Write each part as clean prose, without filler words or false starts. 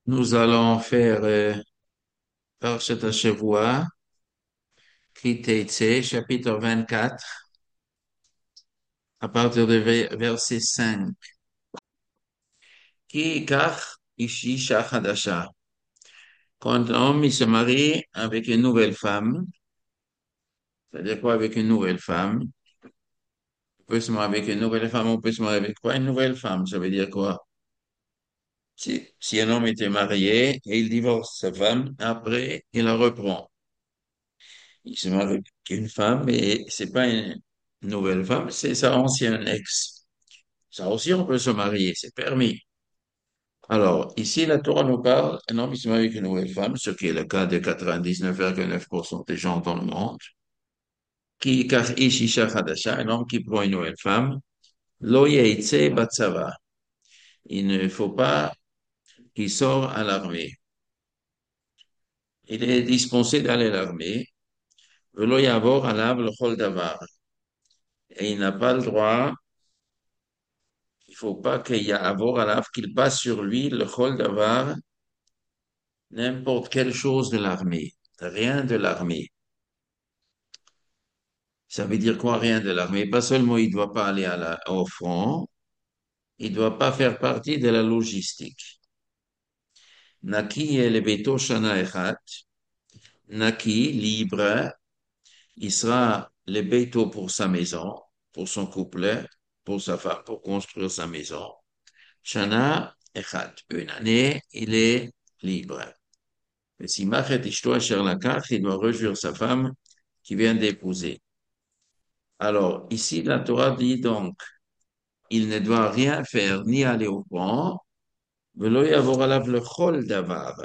Nous allons faire Parshat Hashavua, Kitetse, chapitre 24, à partir de verset 5. Ki ikach ishi shachadasha. Quand un homme il se marie avec une nouvelle femme, c'est-à-dire quoi avec une nouvelle femme? On peut se marier avec une nouvelle femme, on peut se marier avec quoi? Une nouvelle femme, ça veut dire quoi? Si un homme était marié et il divorce sa femme, après il la reprend. Il se marie avec une femme et c'est pas une nouvelle femme, c'est sa ancienne ex. Ça aussi, on peut se marier, c'est permis. Alors, ici, la Torah nous parle, un homme qui se marie avec une nouvelle femme, ce qui est le cas de 99,9% des gens dans le monde, qui, car ish isha chadasha, un homme qui prend une nouvelle femme, lo yeitze batsava. Il ne faut pas qu'il sorte à l'armée. Il est dispensé d'aller à l'armée. Velo yavor alav l'chol davar. Et il n'a pas le droit, il faut pas qu'il y ait avor alav, qu'il passe sur lui le chol davar, n'importe quelle chose de l'armée. Rien de l'armée. Ça veut dire quoi, rien de l'armée? Pas seulement il ne doit pas aller au front, il ne doit pas faire partie de la logistique. Naki et le beto shana echat. Naki, libre, il sera le beto pour sa maison, pour son couple, pour sa femme, pour construire sa maison. Shana echat. Une année, il est libre. Mais si machet ishto asher lakach, il doit rejoindre sa femme qui vient d'épouser. Alors, ici, la Torah dit donc, il ne doit rien faire, ni aller au front, velo yavor alav lechol davar.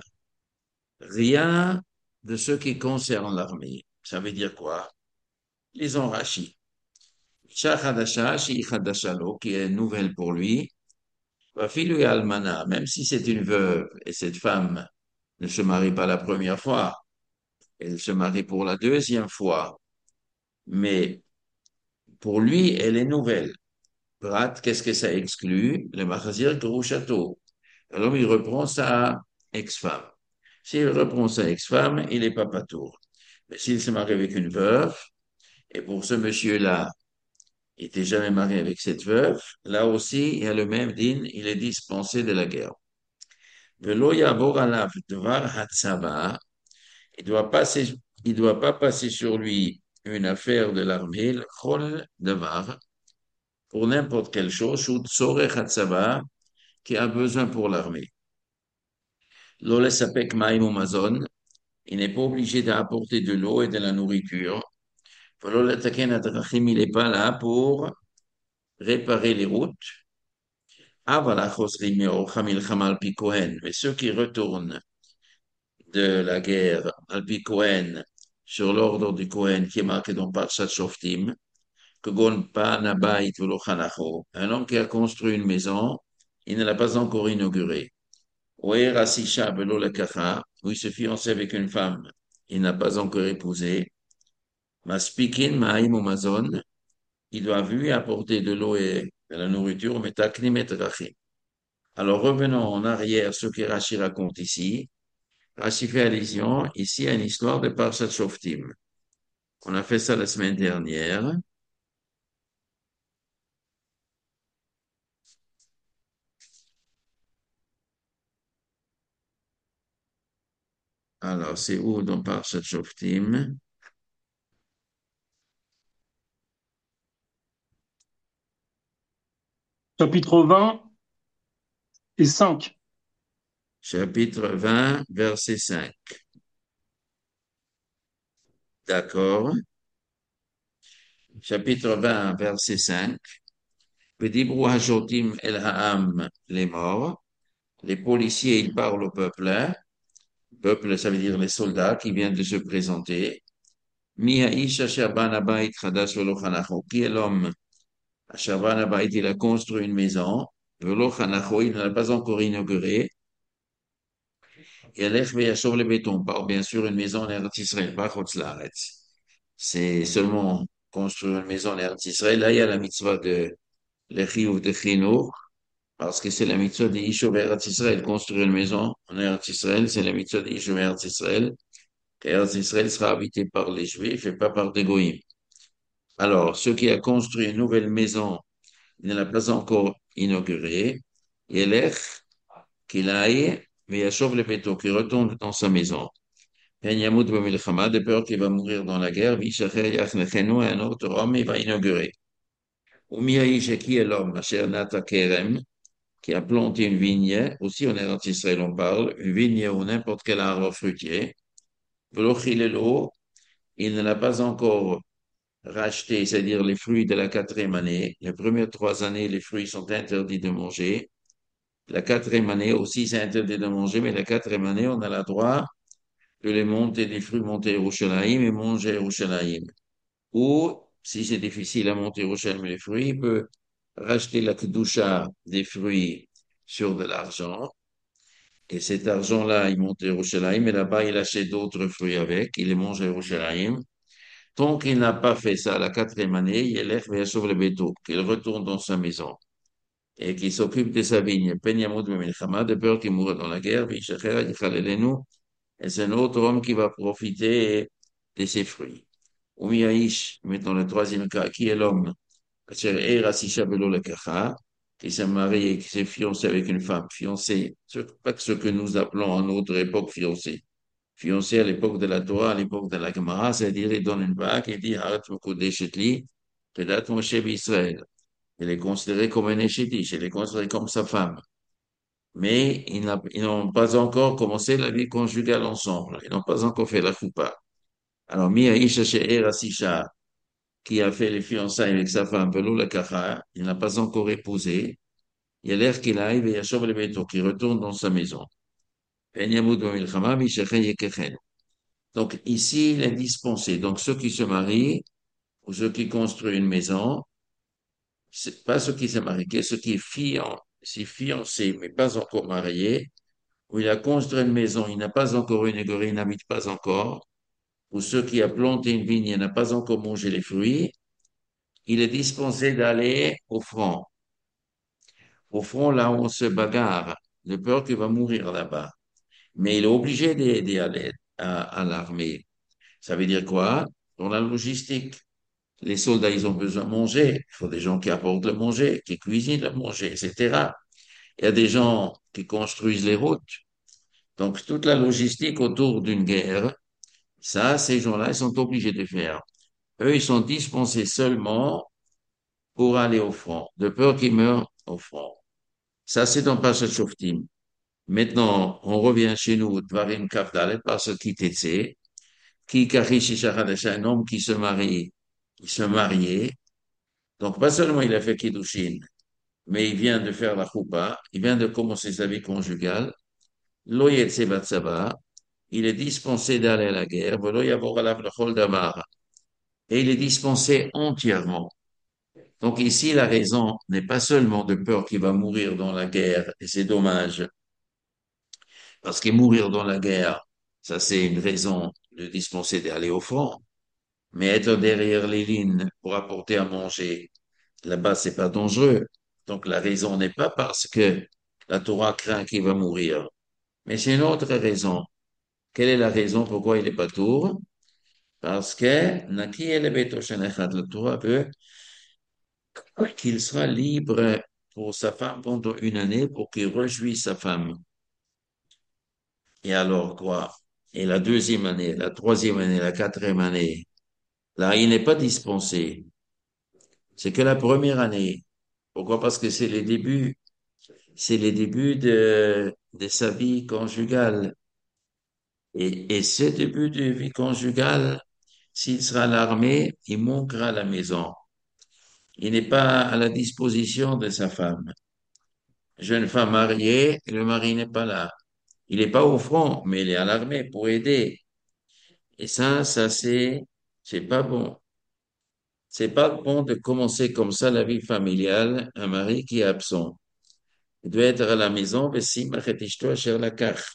Rien de ce qui concerne l'armée. Ça veut dire quoi? Lisons Rashi. Isha chadasha, shi chadasha lo, qui est nouvelle pour lui, vafilu almana, même si c'est une veuve et cette femme ne se marie pas la première fois, elle se marie pour la deuxième fois, mais pour lui, elle est nouvelle. Prat, qu'est-ce que ça exclut? Le machazir grushato. Alors, il reprend sa ex-femme. S'il reprend sa ex-femme, il n'est pas patour. Mais s'il se marie avec une veuve, et pour ce monsieur-là, il n'était jamais marié avec cette veuve, là aussi, il y a le même din, il est dispensé de la guerre. Velo yavor alav dvar hatzava, il doit passer, il doit pas passer sur lui une affaire de l'armée, le chol devar, pour n'importe quelle chose, ou tzorech hatzava, qui a besoin pour l'armée. Lo lesapek maim ou mazon, il n'est pas obligé d'apporter de l'eau et de la nourriture. Velo letaken adrachim, il n'est pas là pour réparer les routes. Avala chosrim me'ocha milchama al pi Kohen. Mais ceux qui retournent de la guerre al pi Kohen, sur l'ordre du Kohen qui est marqué dans Parshat Shoftim, que gon pa nabait velo chanacho. Un homme qui a construit une maison, il ne l'a pas encore inaugurée. Oer asisha velo lekacha, où il se fiançait avec une femme, il n'a pas encore épousé. Maspikin ma'im ou mazon, il doit lui apporter de l'eau et de la nourriture, mais taknim et rachim. Alors revenons en arrière, ce que Rashi raconte ici. Rashi fait allusion ici à une histoire de Parshat Shoftim. On a fait ça la semaine dernière. Alors, c'est où dans Parshat Shoftim? Chapitre 20 et 5. Chapitre 20, verset 5. D'accord. Chapitre 20, verset 5. V'dibru hashotim el ha'am les morts. Les policiers, ils parlent au peuple. Peuple, ça veut dire les soldats qui viennent de se présenter. Mi ha'ish asher bana bayit chadash velo chanacho. Qui est l'homme? Asher bana bayit, il a construit une maison. Velo chanacho, il ne l'a pas encore inaugurée. Yalech veyashov le béton. Par bien sûr une maison en Eretz Israël, pas Chutz Laaretz. C'est seulement construire une maison en Eretz Israël. Là, il y a la mitzvah de l'echiyuv de chinour. parce que c'est la mitzvah des Yishuv Eretz Israël, construire une maison en Eretz Israël, c'est la mitzvah des Yishuv Eretz Israël, qu'Eretz Israël sera habité par les Juifs et pas par des Goïms. Alors, ceux qui a construit une nouvelle maison, il ne l'a pas encore inaugurée, Yelech, qu'il aille, Veyashov le Beto, qui retourne dans sa maison. Ben Yamout Bamilchama, de peur qu'il va mourir dans la guerre, Vishacher Yachnechenu, un autre homme, il va inaugurer. Umiaïch, qui est l'homme, Asher Nata Kerem, qui a planté une vigne, aussi en Eretz Israël on parle, une vigne ou n'importe quel arbre fruitier, Velochilelo, il ne l'a pas encore racheté, c'est-à-dire les fruits de la quatrième année. Les premières 3 années, les fruits sont interdits de manger. La quatrième année aussi, c'est interdit de manger, mais la quatrième année, on a le droit de les monter, des fruits monter à Yerushalayim et manger à Yerushalayim. Ou, si c'est difficile à monter à Yerushalayim les fruits, il peut racheter la kedusha des fruits sur de l'argent. Et cet argent-là, il monte à Yerushalayim, et là-bas, il achète d'autres fruits avec, il les mange à Yerushalayim. Tant qu'il n'a pas fait ça la quatrième année, il élève le béto, qu'il retourne dans sa maison et qu'il s'occupe de sa vigne. Penyamud Milchama, de peur qu'il mourra dans la guerre, Vishacher Yichalelenu, et c'est un autre homme qui va profiter de ses fruits. Umiyahish, maintenant le troisième cas, qui est l'homme, Asher Eira Sisha Belo Lekacha, qui s'est marié, qui s'est fiancé avec une femme, fiancé, pas ce que nous appelons en notre époque fiancé. Fiancé à l'époque de la Torah, à l'époque de la Gemara, c'est-à-dire il donne une bague et dit Harat Mekudeshet Kedat Moshe Israël. Il est considéré comme un échétiche, il est considéré comme sa femme. Mais ils n'ont pas encore commencé la vie conjugale ensemble. Ils n'ont pas encore fait la choupa. Alors, Mia Isha She'er Asisha, qui a fait les fiançailles avec sa femme, Velo la Kacha, il n'a pas encore épousé. Il a l'air qu'il arrive et Yashov le Beto, qui retourne dans sa maison. Ben Yamud Bamilchama, Mishachen Yekechen. Donc, ici, il est dispensé. Donc, ceux qui se marient ou ceux qui construisent une maison, c'est pas ceux qui se marient, c'est ceux qui s'est fiancé, mais pas encore marié, ou il a construit une maison, il n'a pas encore inauguré, il n'habite pas encore, ou ceux qui a planté une vigne, il n'a pas encore mangé les fruits, il est dispensé d'aller au front. Au front, là où on se bagarre, de peur qu'il va mourir là-bas. Mais il est obligé d'y aller à l'armée. Ça veut dire quoi? Dans la logistique. Les soldats, ils ont besoin de manger. Il faut des gens qui apportent le manger, qui cuisinent le manger, etc. Il y a des gens qui construisent les routes. Donc, toute la logistique autour d'une guerre, ça, ces gens-là, ils sont obligés de faire. Eux, ils sont dispensés seulement pour aller au front, de peur qu'ils meurent au front. Ça, c'est dans Pashat Shoftim. Maintenant, on revient chez nous, Dvarim Kafdalet, Pashat Kitetse, qui Kachish Ishachadash, un homme qui se marie, il se mariait. Donc, pas seulement il a fait Kiddushin, mais il vient de faire la choupa, il vient de commencer sa vie conjugale. Lo yetse batsaba, il est dispensé d'aller à la guerre. Velo yavor alav lechol davar. Et il est dispensé entièrement. Donc ici, la raison n'est pas seulement de peur qu'il va mourir dans la guerre, et c'est dommage, parce que mourir dans la guerre, ça c'est une raison de dispenser d'aller au front. Mais être derrière les lignes pour apporter à manger, là-bas, c'est pas dangereux. Donc la raison n'est pas parce que la Torah craint qu'il va mourir. Mais c'est une autre raison. Quelle est la raison pourquoi il est pas tour? Parce que Naki el Beto Shenechat, la Torah veut qu'il sera libre pour sa femme pendant une année pour qu'il réjouisse sa femme. Et alors quoi? Et la deuxième année, la troisième année, la quatrième année, là, il n'est pas dispensé. C'est que la première année. Pourquoi? Parce que c'est les débuts de sa vie conjugale. Et ce début de vie conjugale, s'il sera à l'armée, il manquera à la maison. Il n'est pas à la disposition de sa femme. Jeune femme mariée, le mari n'est pas là. Il n'est pas au front, mais il est à l'armée pour aider. Et ça, c'est pas bon. C'est pas bon de commencer comme ça la vie familiale, un mari qui est absent. Il doit être à la maison, mais si la carte.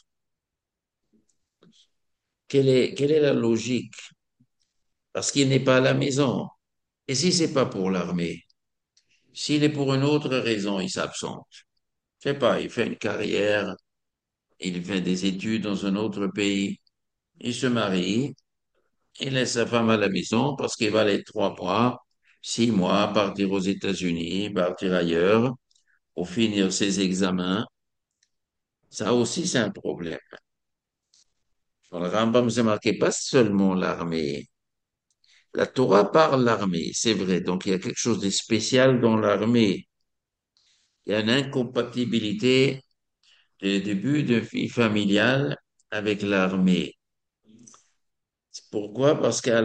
Quelle est la logique? Parce qu'il n'est pas à la maison. Et si c'est pas pour l'armée? S'il est pour une autre raison, il s'absente. Je sais pas, il fait une carrière, il fait des études dans un autre pays, il se marie, il laisse sa femme à la maison parce qu'il va aller 3 mois, 6 mois, partir aux États-Unis, partir ailleurs, pour finir ses examens. Ça aussi, c'est un problème. Dans le Rambam, c'est marqué pas seulement l'armée. La Torah parle l'armée, c'est vrai. Donc, il y a quelque chose de spécial dans l'armée. Il y a une incompatibilité du début de vie familiale avec l'armée. Pourquoi? Parce qu'à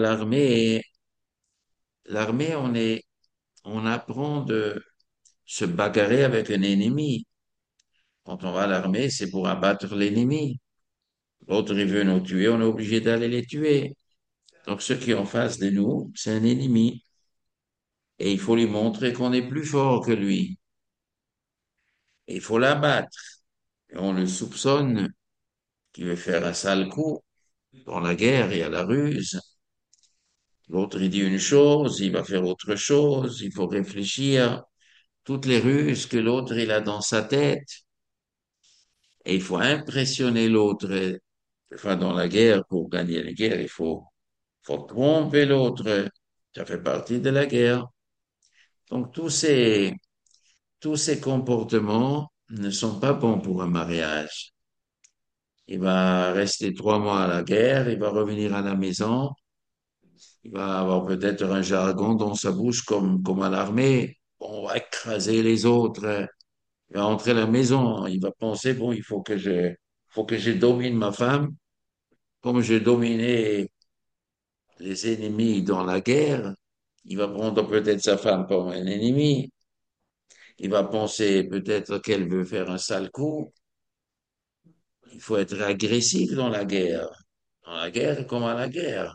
l'armée, on apprend de se bagarrer avec un ennemi. Quand on va à l'armée, c'est pour abattre l'ennemi. L'autre, il veut nous tuer, on est obligé d'aller les tuer. Donc, ce qui est en face de nous, c'est un ennemi. Et il faut lui montrer qu'on est plus fort que lui. Et il faut l'abattre. Et on le soupçonne qu'il veut faire un sale coup. Dans la guerre, il y a la ruse. L'autre, il dit une chose, il va faire autre chose. Il faut réfléchir. Toutes les ruses que l'autre, il a dans sa tête. Et il faut impressionner l'autre. Enfin, dans la guerre, pour gagner la guerre, faut tromper l'autre. Ça fait partie de la guerre. Donc, tous ces comportements ne sont pas bons pour un mariage. Il va rester 3 mois à la guerre, il va revenir à la maison, il va avoir peut-être un jargon dans sa bouche comme à l'armée. On va écraser les autres. Il va entrer à la maison, il va penser, bon, faut que je domine ma femme, comme je dominais les ennemis dans la guerre. Il va prendre peut-être sa femme comme un ennemi. Il va penser peut-être qu'elle veut faire un sale coup. Il faut être agressif dans la guerre. Dans la guerre comme à la guerre.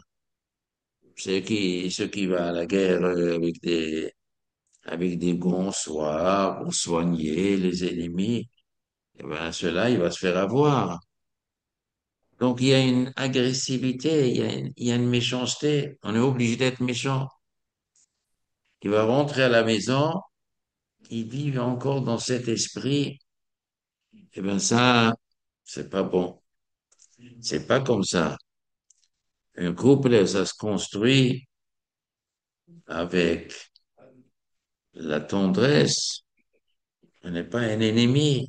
Ceux qui va à la guerre avec des gants soirs pour soigner les ennemis, eh ben, cela, il va se faire avoir. Donc, il y a une agressivité, il y a une méchanceté. On est obligé d'être méchant. Il va rentrer à la maison, il vit encore dans cet esprit. Eh ben, ça, c'est pas bon. C'est pas comme ça. Un couple, ça se construit avec la tendresse. On n'est pas un ennemi.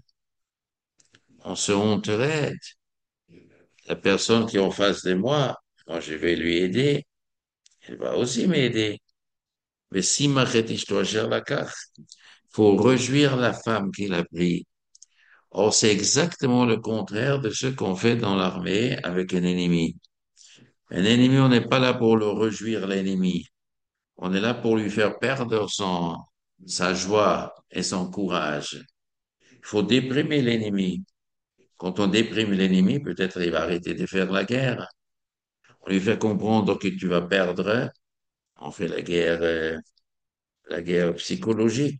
On se honterait. La personne qui est en face de moi, moi, je vais lui aider. Elle va aussi m'aider. Mais si ma doit gérer la carte, faut réjouir la femme qu'il a pris. Or, c'est exactement le contraire de ce qu'on fait dans l'armée avec un ennemi. Un ennemi, on n'est pas là pour le réjouir l'ennemi. On est là pour lui faire perdre sa joie et son courage. Il faut déprimer l'ennemi. Quand on déprime l'ennemi, peut-être il va arrêter de faire la guerre. On lui fait comprendre que tu vas perdre. On fait la guerre psychologique.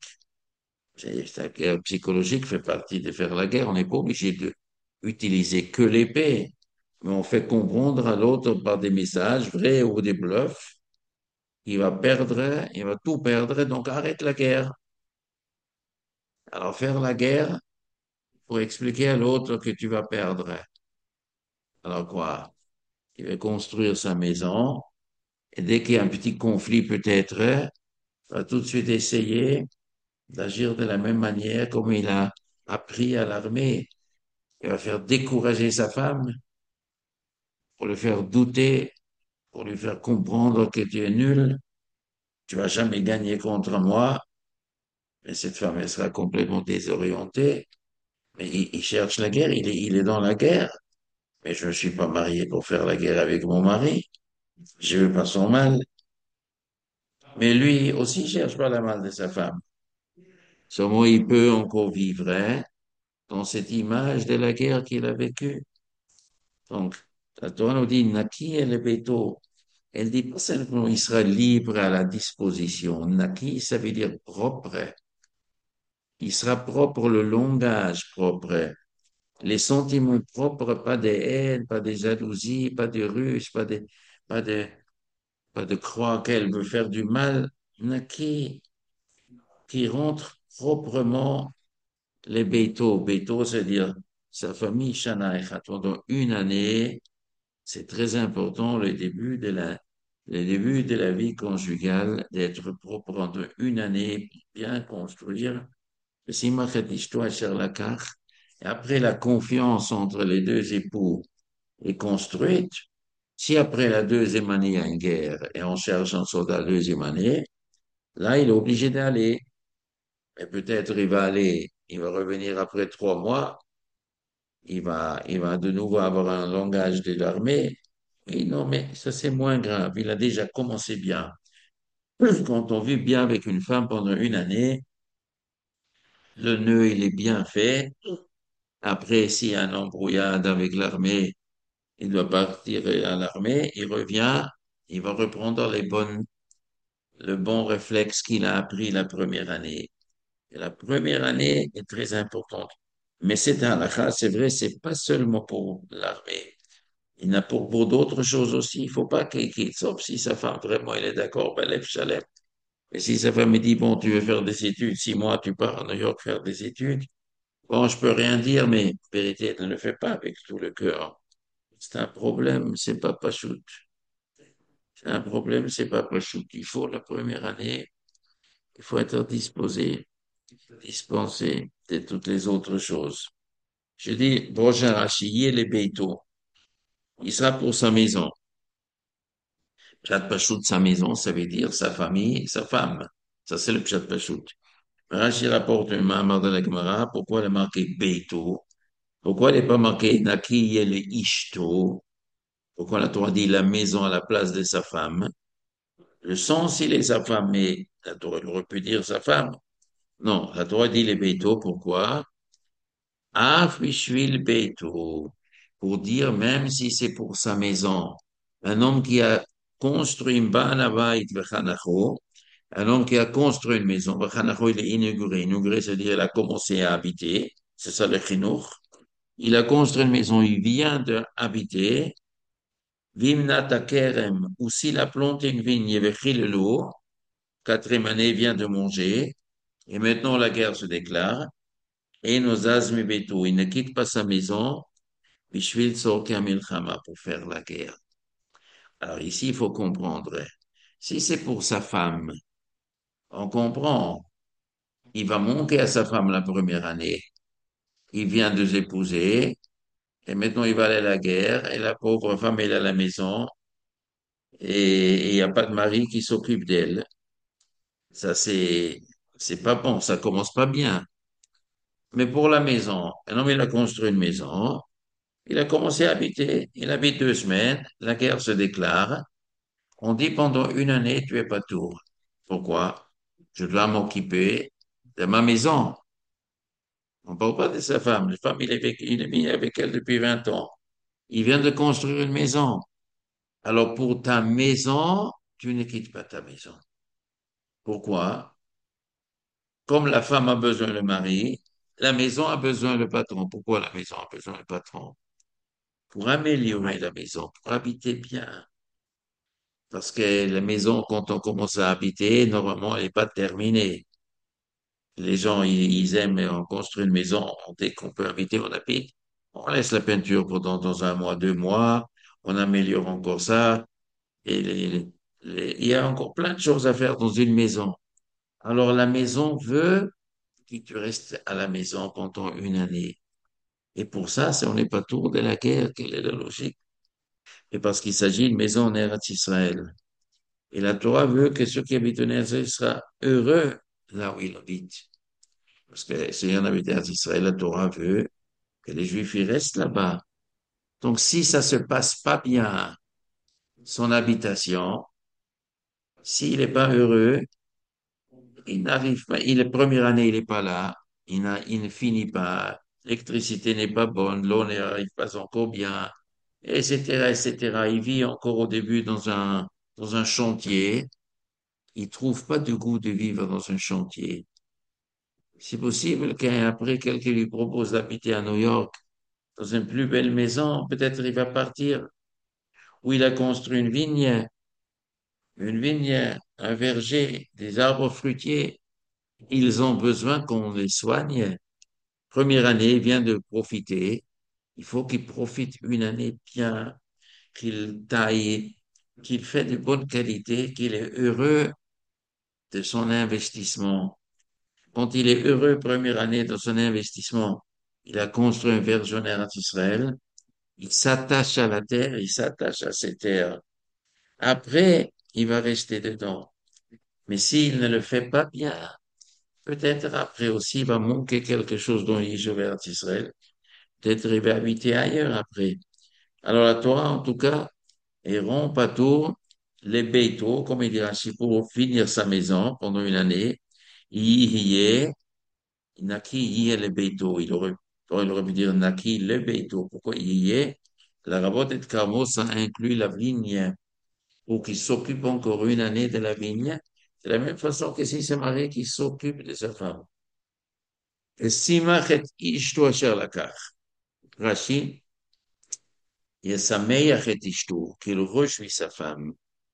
La guerre psychologique fait partie de faire la guerre. On n'est pas obligé de utiliser que l'épée, mais on fait comprendre à l'autre par des messages vrais ou des bluffs. Il va perdre, il va tout perdre, donc arrête la guerre. Alors faire la guerre pour expliquer à l'autre que tu vas perdre. Alors quoi? Il va construire sa maison et dès qu'il y a un petit conflit peut-être, il va tout de suite essayer d'agir de la même manière comme il a appris à l'armée. Il va faire décourager sa femme pour le faire douter, pour lui faire comprendre que tu es nul, tu vas jamais gagner contre moi. Mais cette femme, elle sera complètement désorientée. Mais il cherche la guerre, il est dans la guerre. Mais je ne suis pas marié pour faire la guerre avec mon mari. Je veux pas son mal. Mais lui aussi cherche pas la mal de sa femme. Seulement, il peut encore vivre, hein, dans cette image de la guerre qu'il a vécue. Donc, la Torah nous dit, Naki et le béto. Elle dit pas simplement, il sera libre à la disposition. Naki, ça veut dire propre. Il sera propre, le langage propre. Les sentiments propres, pas de haine, pas de jalousie, pas de ruse, pas de, pas de croire qu'elle veut faire du mal. Naki, qui rentre proprement les Beito, c'est-à-dire sa famille Shana Echat, pendant une année, c'est très important le début de la vie conjugale, d'être propre pendant une année, pour bien construire. Et après la confiance entre les deux époux est construite, si après la deuxième année il y a une guerre et on cherche un soldat la deuxième année, là il est obligé d'aller. Et peut-être il va aller, il va revenir après 3 mois, il va de nouveau avoir un langage de l'armée. Oui, non, mais ça c'est moins grave. Il a déjà commencé bien. Quand on vit bien avec une femme pendant une année, le nœud il est bien fait. Après, s'il y a un embrouillade avec l'armée, il doit partir à l'armée, il revient, il va reprendre le bon réflexe qu'il a appris la première année. Et la première année est très importante. Mais c'est un halakha, c'est vrai, c'est pas seulement pour l'armée. Il y en a pour d'autres choses aussi. Il faut pas qu'il quitte, sauf si sa femme vraiment elle est d'accord, ben, lève chalem. Et si sa femme me dit, bon, tu veux faire des études, 6 mois, tu pars à New York faire des études, bon, je peux rien dire, mais en vérité, elle ne le fait pas avec tout le cœur. C'est un problème, c'est pas pachout. C'est un problème, c'est pas pachout. Il faut la première année, il faut être disposé, dispensé de toutes les autres choses. Je dis, prochain Rachi, les Beito, il sera pour sa maison. Pshat Pachout, sa maison, ça veut dire sa famille, sa femme. Ça, c'est le Pshat Pachout. Rachi rapporte un mamar de la Gemara, pourquoi il est marqué Beito? Pourquoi il n'est pas marqué Naki el Ishto? Pourquoi la Torah dit la maison à la place de sa femme? Le sens, il est sa femme, mais la Torah aurait pu dire sa femme. Non, la Torah dit les Beito, pourquoi? Af bishvil beito, pour dire même si c'est pour sa maison, un homme qui a construit une banavait vechanacho, un homme qui a construit une maison, vechanacho il est inauguré, inauguré c'est-à-dire il a commencé à habiter, c'est ça le chinour, il a construit une maison, il vient d'habiter, vimnata kerem, ou s'il a planté une vigne, vechilelo, quatrième année il vient de manger, et maintenant la guerre se déclare, et nos azmi beto, il ne quitte pas sa maison, Bishvil Tzorka Milchama, pour faire la guerre. Alors ici, il faut comprendre. Si c'est pour sa femme, on comprend. Il va manquer à sa femme la première année. Il vient de s'épouser et maintenant il va aller à la guerre et la pauvre femme elle est à la maison et il n'y a pas de mari qui s'occupe d'elle. Ça, c'est pas bon. Ça commence pas bien. Mais pour la maison, un homme, il a construit une maison. Il a commencé à habiter. Il habite 2 semaines. La guerre se déclare. On dit pendant une année, tu es pas tour. Pourquoi? Je dois m'occuper de ma maison. On ne parle pas de sa femme. La femme, il est mis avec elle depuis 20 ans. Il vient de construire une maison. Alors pour ta maison, tu ne quittes pas ta maison. Pourquoi? Comme la femme a besoin le mari, la maison a besoin le patron. Pourquoi la maison a besoin le patron? Pour améliorer la maison, pour habiter bien. Parce que la maison, quand on commence à habiter, normalement, elle n'est pas terminée. Les gens, ils aiment, on construit une maison, dès qu'on peut habiter, on habite. On laisse la peinture pendant dans 1 mois, 2 mois, on améliore encore ça. Et il y a encore plein de choses à faire dans une maison. Alors la maison veut que tu restes à la maison pendant une année. Et pour ça, on n'est pas tour de la guerre. Quelle est la logique? Et parce qu'il s'agit d'une maison en Eretz Israël. Et la Torah veut que ceux qui habitent en Eretz Israël soient heureux là où ils habitent. Parce que si on habite en Israël, la Torah veut que les Juifs ils restent là-bas. Donc, si ça se passe pas bien, son habitation, s'il n'est pas heureux, il n'arrive pas, la première année, il n'est pas là, il ne finit pas, l'électricité n'est pas bonne, l'eau n'arrive pas encore bien, etc., etc. Il vit encore au début dans un chantier. Il trouve pas de goût de vivre dans un chantier. C'est possible qu'après quelqu'un lui propose d'habiter à New York dans une plus belle maison, peut-être il va partir où il a construit une vigne, un verger, des arbres fruitiers. Ils ont besoin qu'on les soigne. Première année, il vient de profiter. Il faut qu'il profite une année bien, qu'il taille, qu'il fait de bonne qualité, qu'il est heureux de son investissement. Quand il est heureux première année de son investissement, il a construit un versionnaire en Israël, il s'attache à la terre, il s'attache à ces terres. Après, il va rester dedans. Mais s'il ne le fait pas bien, peut-être après aussi, il va manquer quelque chose dans l'Israël Israël. Peut-être il va habiter ailleurs après. Alors la Torah, en tout cas, et rompt à tour les bétos, comme il dit Rashi, pour finir sa maison pendant une année. Yihye, Naki yihye le béto. Il aurait pu dire Naki le béto. Pourquoi yihye? La rabote et Carmo, ça inclut la vigne, ou qui s'occupe encore une année de la vigne. C'est la même façon que si c'est marié qui s'occupe de sa femme. Et simach et ishto asher lakach. Rashi, yesameach et ishto, qu'il réjouit sa femme.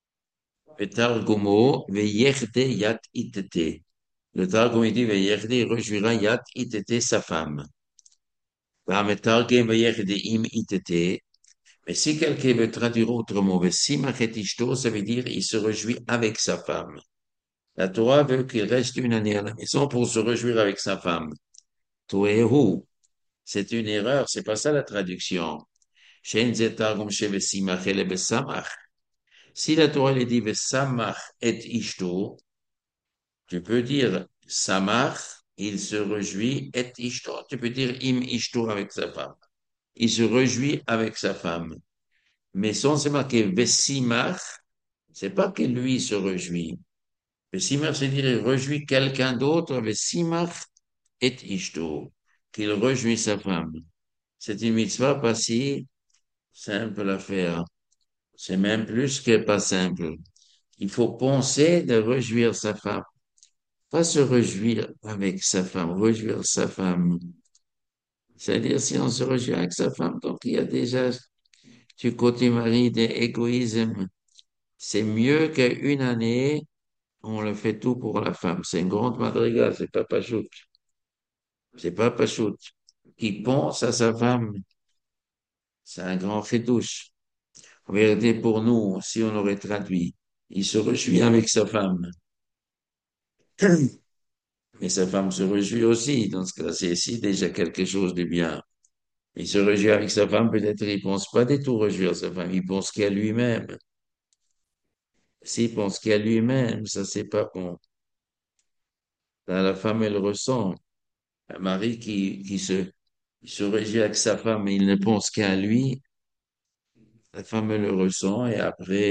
Targumo, Veyerde Yat Itete. Le Targum il dit Veyerde, il réjouira Yat Itete, sa femme. Vametargem Veyerde Im Itete. Mais si quelqu'un veut traduire autrement, Vesimachet Ishto, ça veut dire il se réjouit avec sa femme. La Torah veut qu'il reste une année à la maison pour se réjouir avec sa femme. Toehu, c'est une erreur, c'est pas ça la traduction. Shen Ze Targum She Vesimach Ele Besamach. Si la Torah elle dit Vesamach et Ishto, tu peux dire Samar, il se réjouit, et Ishto. Tu peux dire Im Ishto avec sa femme. Il se réjouit avec sa femme. Mais sans se marquer Vesimar, c'est pas que lui se réjouit. Vesimar, c'est dire il réjouit quelqu'un d'autre. Vesimar et Ishto. Qu'il réjouit sa femme. C'est une mitzvah pas si simple à faire. C'est même plus que pas simple. Il faut penser de réjouir sa femme. Pas se réjouir avec sa femme, réjouir sa femme. C'est-à-dire, si on se réjouit avec sa femme, donc il y a déjà du côté mari des égoïsmes. C'est mieux qu'une année, on le fait tout pour la femme. C'est une grande madrigal, c'est pas pachout. C'est pas pachout. Qui pense à sa femme, c'est un grand fétouche. En vérité, pour nous, si on aurait traduit, il se réjouit avec sa femme. Mais sa femme se réjouit aussi. Dans ce cas, c'est ici déjà quelque chose de bien. Il se réjouit avec sa femme, peut-être il pense pas du tout réjouir sa femme, il pense qu'à lui-même. S'il pense qu'à lui-même, ça c'est pas bon. Là, la femme, elle ressent. Un mari qui se réjouit avec sa femme et il ne pense qu'à lui, la femme, elle le ressent et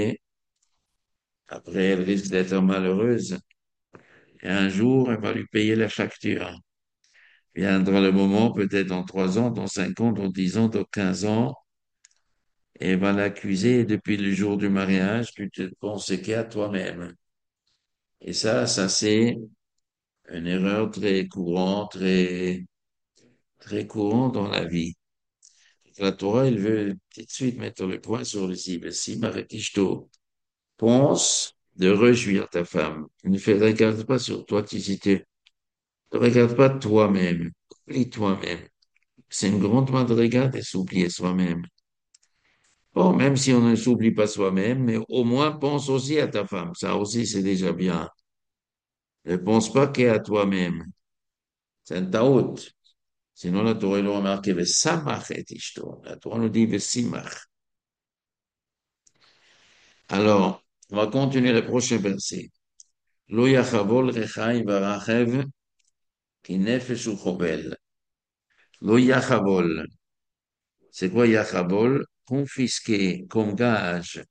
après, elle risque d'être malheureuse. Et un jour, elle va lui payer la facture. Viendra le moment, peut-être dans 3 ans, dans 5 ans, dans 10 ans, dans 15 ans, et elle va l'accuser depuis le jour du mariage, tu te penses qu'à toi-même. Et ça c'est une erreur très courante, très, très courante dans la vie. La Torah, elle veut tout de suite mettre le point sur le i. Si Marekishto pense de réjouir ta femme, regarde pas sur toi, ne regarde pas toi-même, oublie toi-même. C'est une grande madriga de s'oublier soi-même. Bon, même si on ne s'oublie pas soi-même, mais au moins pense aussi à ta femme. Ça aussi, c'est déjà bien. Ne pense pas qu'à toi-même. C'est un taout. Sinon, la Torah, il aurait marqué Vesamach et Ishto. La Torah nous dit Vesimach. Alors, on va continuer le prochain verset. Lo yachavol rechaim varachev ki nefesh uchobel. Lo yachavol. C'est quoi yachavol? Confisquer comme gage.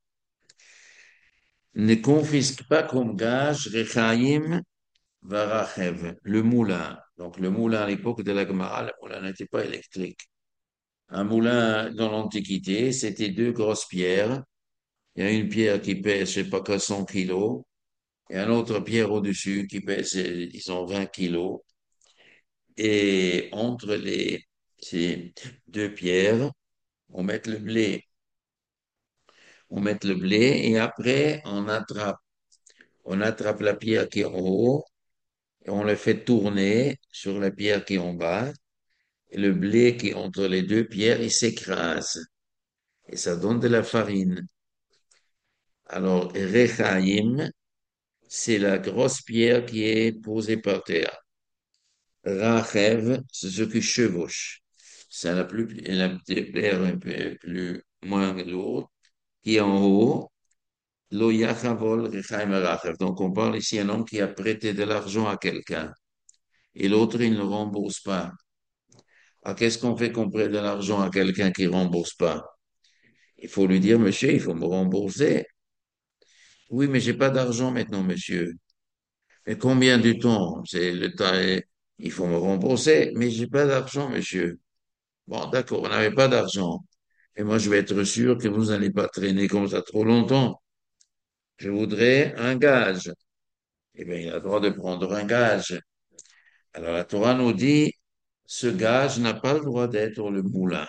Ne confisque pas comme gage rechaim varachev. Le moulin. Donc, le moulin à l'époque de la Gemara, le moulin n'était pas électrique. Un moulin dans l'Antiquité, c'était deux grosses pierres. Il y a une pierre qui pèse, je sais pas, 100 kilos, et une autre pierre au-dessus qui pèse, disons, 20 kilos. Et entre ces deux pierres, on met le blé. On met le blé et après, on attrape la pierre qui est en haut et on le fait tourner sur la pierre qui est en bas. Et le blé qui est entre les deux pierres, il s'écrase. Et ça donne de la farine. Alors, Rechaim, c'est la grosse pierre qui est posée par terre. Rachev, c'est ce qui chevauche. C'est la pierre un peu plus, moins lourde, qui est en haut. Lo yachavol rechaim rachev. Donc, on parle ici d'un homme qui a prêté de l'argent à quelqu'un. Et l'autre, il ne rembourse pas. Ah, qu'est-ce qu'on fait qu'on prête de l'argent à quelqu'un qui rembourse pas? Il faut lui dire, monsieur, il faut me rembourser. Oui, mais j'ai pas d'argent maintenant, monsieur. Mais combien du temps? C'est le temps, il faut me rembourser, mais j'ai pas d'argent, monsieur. Bon, d'accord, on n'avait pas d'argent. Et moi, je vais être sûr que vous n'allez pas traîner comme ça trop longtemps. Je voudrais un gage. Eh bien, il a le droit de prendre un gage. Alors, la Torah nous dit, ce gage n'a pas le droit d'être le moulin.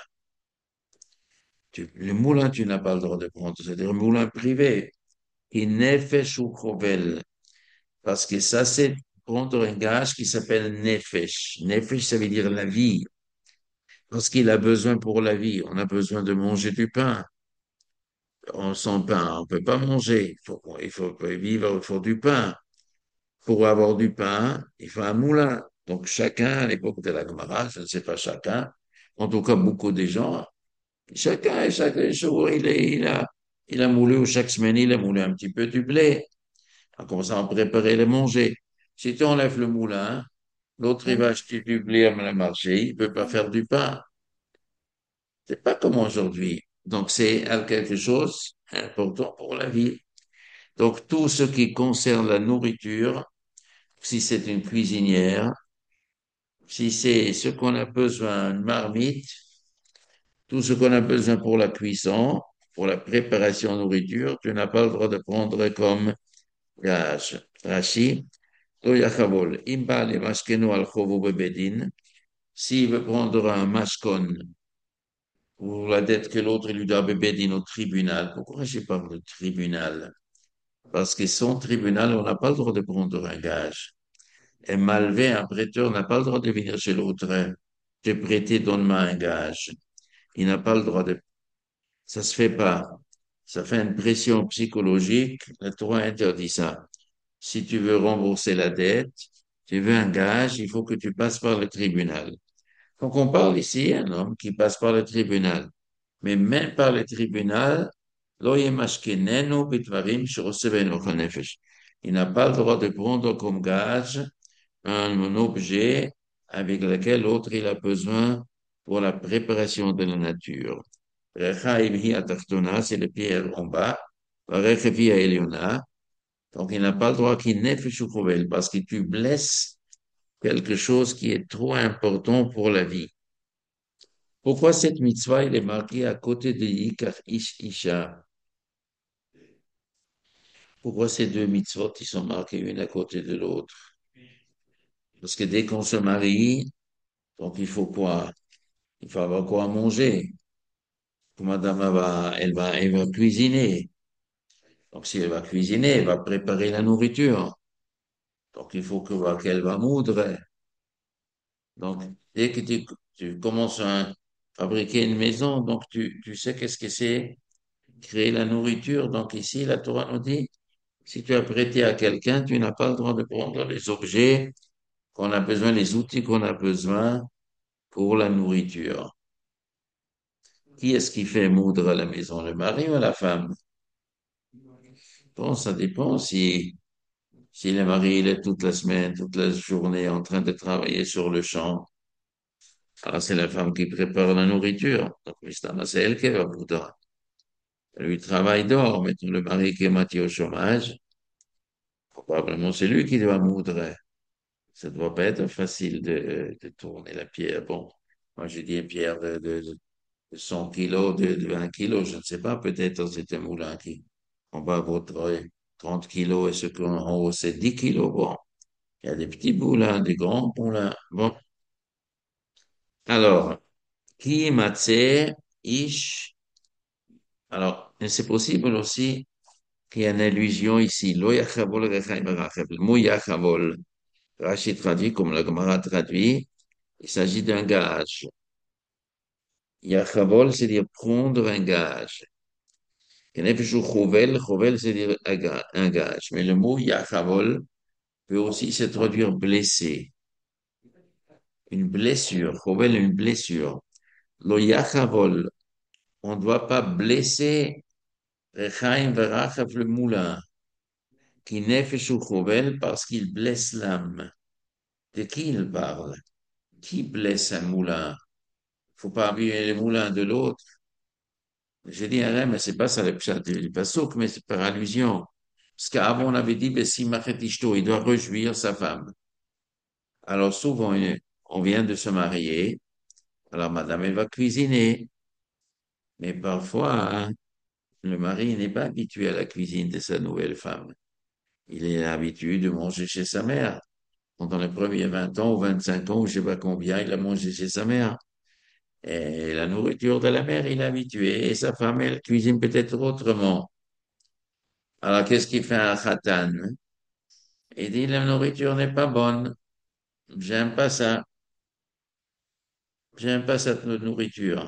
Le moulin, tu n'as pas le droit de prendre, c'est-à-dire un moulin privé. Il nefesh ou chovel. Parce que ça, c'est prendre un gage qui s'appelle nefesh. Nefesh, ça veut dire la vie. Parce qu'il a besoin pour la vie. On a besoin de manger du pain. Sans pain, on peut pas manger. Il faut vivre, il faut du pain. Pour avoir du pain, il faut un moulin. Donc chacun, à l'époque de la Gemara, je ne sais pas chacun, en tout cas beaucoup de gens, chacun, chaque jour, il a moulu, ou chaque semaine, il a moulu un petit peu du blé, en commençant à préparer le manger. Si tu enlèves le moulin, l'autre, il va acheter du blé à le marché, il peut pas faire du pain. C'est pas comme aujourd'hui. Donc, c'est quelque chose d'important pour la vie. Donc, tout ce qui concerne la nourriture, si c'est une cuisinière, si c'est ce qu'on a besoin, une marmite, tout ce qu'on a besoin pour la cuisson, pour la préparation de nourriture, tu n'as pas le droit de prendre comme gage. Rashi, lo yachavol. Imba le maskeno al chovu bebedin. S'il veut prendre un maskon ou la dette que l'autre lui doit bebedin au tribunal, pourquoi je parle de tribunal? Parce que son tribunal, on n'a pas le droit de prendre un gage. Un malvé, un prêteur n'a pas le droit de venir chez l'autre. Te prêter, donne-moi un gage. Il n'a pas le droit de. Ça se fait pas. Ça fait une pression psychologique. Le droit interdit ça. Si tu veux rembourser la dette, tu veux un gage, il faut que tu passes par le tribunal. Donc on parle ici d'un homme qui passe par le tribunal. Mais même par le tribunal, lo yemashkenenu bidvarim shorosevenu chanefesh. Il n'a pas le droit de prendre comme gage un objet avec lequel l'autre il a besoin pour la préparation de la nature. Rechaim hi atachtona, c'est le pierre en bas. Rechaim hi eliona. Donc, il n'a pas le droit qu'il nefesh chovel parce que tu blesses quelque chose qui est trop important pour la vie. Pourquoi cette mitzvah, elle est marquée à côté de Yikar Ish Isha? Pourquoi ces deux mitzvot, ils sont marqués une à côté de l'autre? Parce que dès qu'on se marie, donc il faut quoi? Il faut avoir quoi manger. Madame elle va cuisiner. Donc, si elle va cuisiner, elle va préparer la nourriture. Donc, il faut qu'elle va moudre. Donc, dès que tu commences à fabriquer une maison, donc tu sais qu'est-ce que c'est créer la nourriture. Donc, ici, la Torah nous dit, si tu as prêté à quelqu'un, tu n'as pas le droit de prendre les objets qu'on a besoin, les outils qu'on a besoin pour la nourriture. Qui est-ce qui fait moudre à la maison, le mari ou la femme? Bon, ça dépend si le mari il est toute la semaine, toute la journée en train de travailler sur le champ. Alors, c'est la femme qui prépare la nourriture. Donc, justement, c'est elle qui va moudre. Lui travaille dehors, mais le mari qui est moitié au chômage, probablement c'est lui qui doit moudre. Ça ne doit pas être facile de tourner la pierre. Bon, moi j'ai dit une pierre de 100 kilos, de 20 kilos, je ne sais pas, peut-être c'est un moulin qui, en bas vaudrait 30 kilos et ce qu'en haut c'est 10 kilos. Bon, il y a des petits moulins, des grands moulins. Bon, alors, qui matse ish. Alors, et c'est possible aussi qu'il y ait une allusion ici. Lo yachavol rechaim rachel. Le mot yachavol, Rachid traduit comme la Gemara traduit, Il s'agit d'un gage. Yachavol, c'est dire prendre un gage. Kenefeshu chovel, chovel, c'est dire un gage. Mais le mot yachavol peut aussi se traduire blessé. Une blessure. Chovel, une blessure. Lo yachavol, on ne doit pas blesser Rechaim Verachav le moulin, qui nefeshu chovel parce qu'il blesse l'âme. De qui il parle? Qui blesse un moulin? Faut pas abîmer le moulin de l'autre. J'ai dit, ah, mais c'est pas ça le pshat du pasuk, mais c'est par allusion. Parce qu'avant, on avait dit, ben, si machet ishto, il doit réjouir sa femme. Alors, souvent, on vient de se marier. Alors, madame, elle va cuisiner. Mais parfois, hein, le mari n'est pas habitué à la cuisine de sa nouvelle femme. Il est habitué de manger chez sa mère. Pendant les premiers 20 ans ou 25 ans, ou je sais pas combien, il a mangé chez sa mère. Et la nourriture de la mère, il est habitué. Et sa femme, elle cuisine peut-être autrement. Alors, qu'est-ce qu'il fait un khatan? Il dit, la nourriture n'est pas bonne. J'aime pas ça. J'aime pas cette nourriture.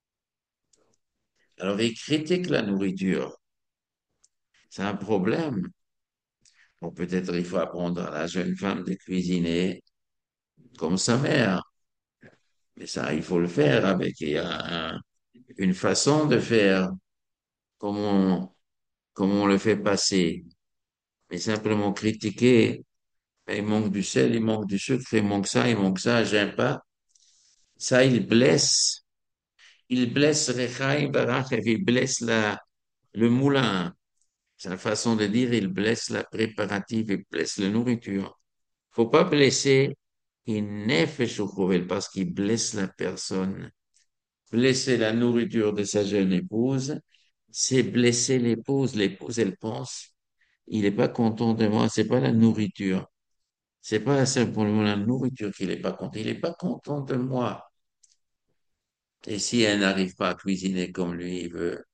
Alors, il critique la nourriture. C'est un problème. Bon, peut-être il faut apprendre à la jeune femme de cuisiner comme sa mère. Mais ça, il faut le faire avec, il y a une façon de faire, comme comme on le fait passer. Mais simplement critiquer, il manque du sel, il manque du sucre, il manque ça, j'aime pas. Ça, il blesse. Il blesse Rechaim Barachev, il blesse le moulin. C'est la façon de dire, il blesse la préparative, il blesse la nourriture. Faut pas blesser une nefesh chovel parce qu'il blesse la personne. Blesser la nourriture de sa jeune épouse, c'est blesser l'épouse. L'épouse, elle pense, il est pas content de moi, c'est pas la nourriture. C'est pas simplement la nourriture qu'il est pas content, il est pas content de moi. Et si elle n'arrive pas à cuisiner comme lui il veut,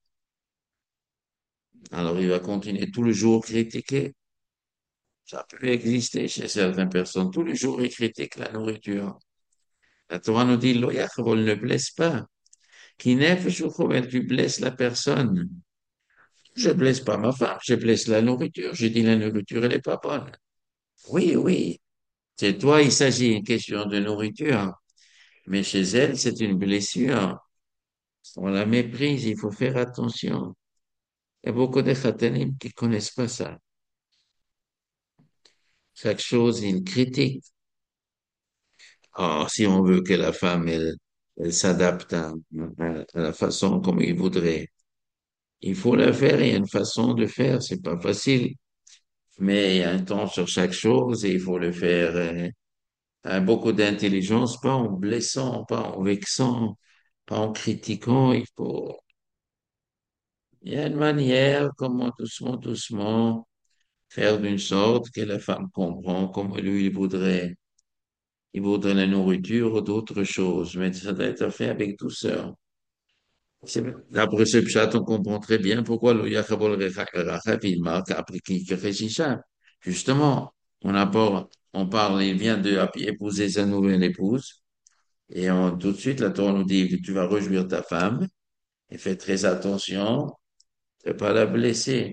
alors il va continuer tout le jour critiquer. Ça peut exister chez certaines personnes. Tous les jours, ils critiquent la nourriture. La Torah nous dit, Lo yachvol, ne blesse pas. Qui nefesh chovel, tu blesses la personne. Je blesse pas ma femme, je blesse la nourriture. Je dis la nourriture, elle est pas bonne. Oui, oui. C'est toi, il s'agit d'une question de nourriture. Mais chez elle, c'est une blessure. On la méprise, il faut faire attention. Il y a beaucoup de khatanim qui connaissent pas ça. Chaque chose, ils critiquent. Or, si on veut que la femme, elle s'adapte à la façon comme il voudrait, il faut la faire. Il y a une façon de faire. C'est pas facile, mais il y a un temps sur chaque chose et il faut le faire avec beaucoup d'intelligence, pas en blessant, pas en vexant, pas en critiquant. Il y a une manière, comment doucement, doucement, faire d'une sorte que la femme comprend comme lui il voudrait. Il voudrait la nourriture ou d'autres choses, mais ça doit être fait avec douceur. D'après ce pshat, on comprend très bien pourquoi le Yachabol Rechav, il marque après qui Keshisha. Justement, on parle, il vient de épouser sa nouvelle épouse, et tout de suite, la Torah nous dit, tu vas réjouir ta femme, et fais très attention de ne pas la blesser.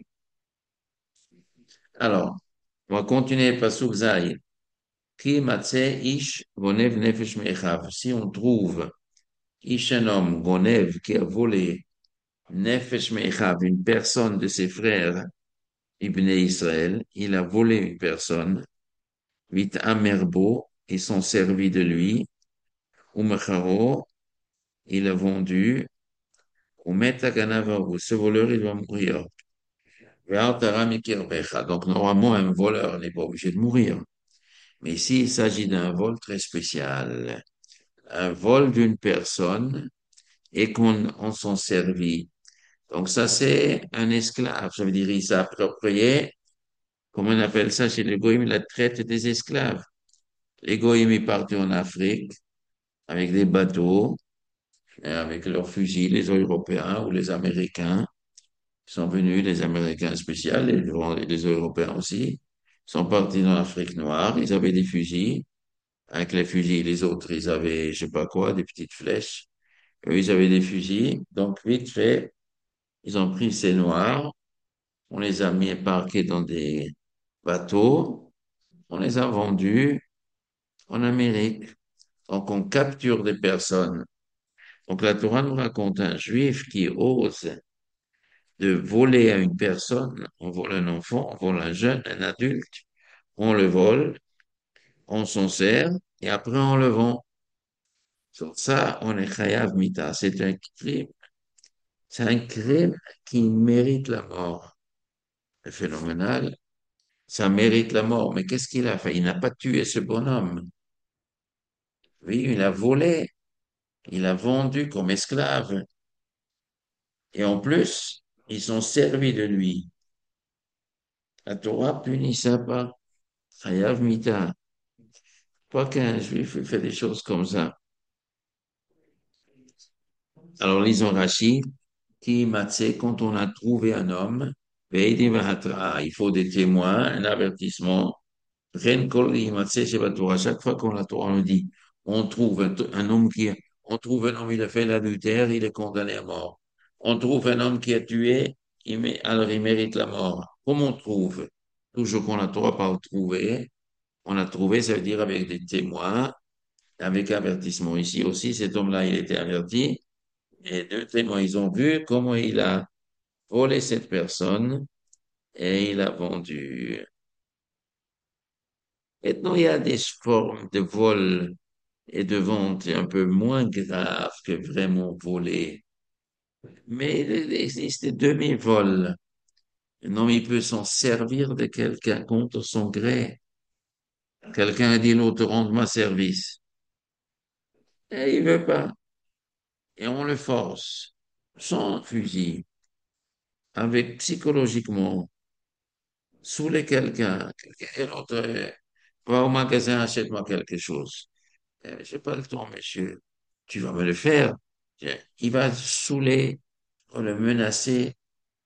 Alors, on va continuer par Zay. Ki matse ish gonev nefesh mechav. Si on trouve ish un homme gonev qui a volé nefesh mechav, une personne de ses frères, Ibn Israël, il a volé une personne, vit amerbo, ils sont servis de lui, ou mecharo, il a vendu, ou metaganavaru, ce voleur, il va mourir. Ve'al mikirbecha. Donc, normalement, un voleur n'est pas obligé de mourir. Mais ici, il s'agit d'un vol très spécial. Un vol d'une personne et qu'on on s'en servit. Donc, ça, c'est un esclave. Ça veut dire, il s'est approprié, comme on appelle ça chez les Goïms, la traite des esclaves. Les Goïms, ils partaient en Afrique avec des bateaux, avec leurs fusils, les Européens ou les Américains. Ils sont venus, les Américains spéciaux, les Européens aussi. Ils sont partis dans l'Afrique noire, ils avaient des fusils. avec les fusils. Les autres, ils avaient, je sais pas quoi, des petites flèches. Eux, ils avaient des fusils. Donc, vite fait, ils ont pris ces Noirs, on les a mis embarqués dans des bateaux, on les a vendus en Amérique. Donc, on capture des personnes. Donc, la Torah nous raconte un juif qui ose de voler à une personne. On vole un enfant, on vole un jeune, un adulte, on le vole, on s'en sert et après on le vend. Sur ça, on est chayav mita. C'est un crime. C'est un crime qui mérite la mort. C'est phénoménal. Ça mérite la mort. Mais qu'est-ce qu'il a fait? Il n'a pas tué ce bonhomme. Oui, il a volé. Il a vendu comme esclave. Et en plus, ils sont servis de lui. La Torah punit ça pas. Chayav mita. Pas qu'un juif fait des choses comme ça. Alors, lisons Rachid, qui matzé, quand on a trouvé un homme, veidi v'hatra, il faut des témoins, un avertissement. Ren kol imatzé chez Torah. Chaque fois qu'on la Torah nous dit, on trouve un homme on trouve un homme, il a fait l'adultère, il est condamné à mort. On trouve un homme qui a tué, alors il mérite la mort. Comment on trouve? Toujours qu'on la Torah pas trouvé. On a trouvé, ça veut dire avec des témoins, avec avertissement. Ici aussi, cet homme-là, il était averti. Et deux témoins, ils ont vu comment il a volé cette personne et il a vendu. Maintenant, il y a des formes de vol et de vente un peu moins graves que vraiment voler. Mais il existe des demi-vols. Un homme, il peut s'en servir de quelqu'un contre son gré. Quelqu'un a dit, l'autre, rende-moi service. Et il veut pas. Et on le force, sans fusil, avec psychologiquement. Saouler quelqu'un, et l'autre, va au magasin, achète-moi quelque chose. J'ai pas le temps, monsieur. Tu vas me le faire. Il va saouler, ou le menacer,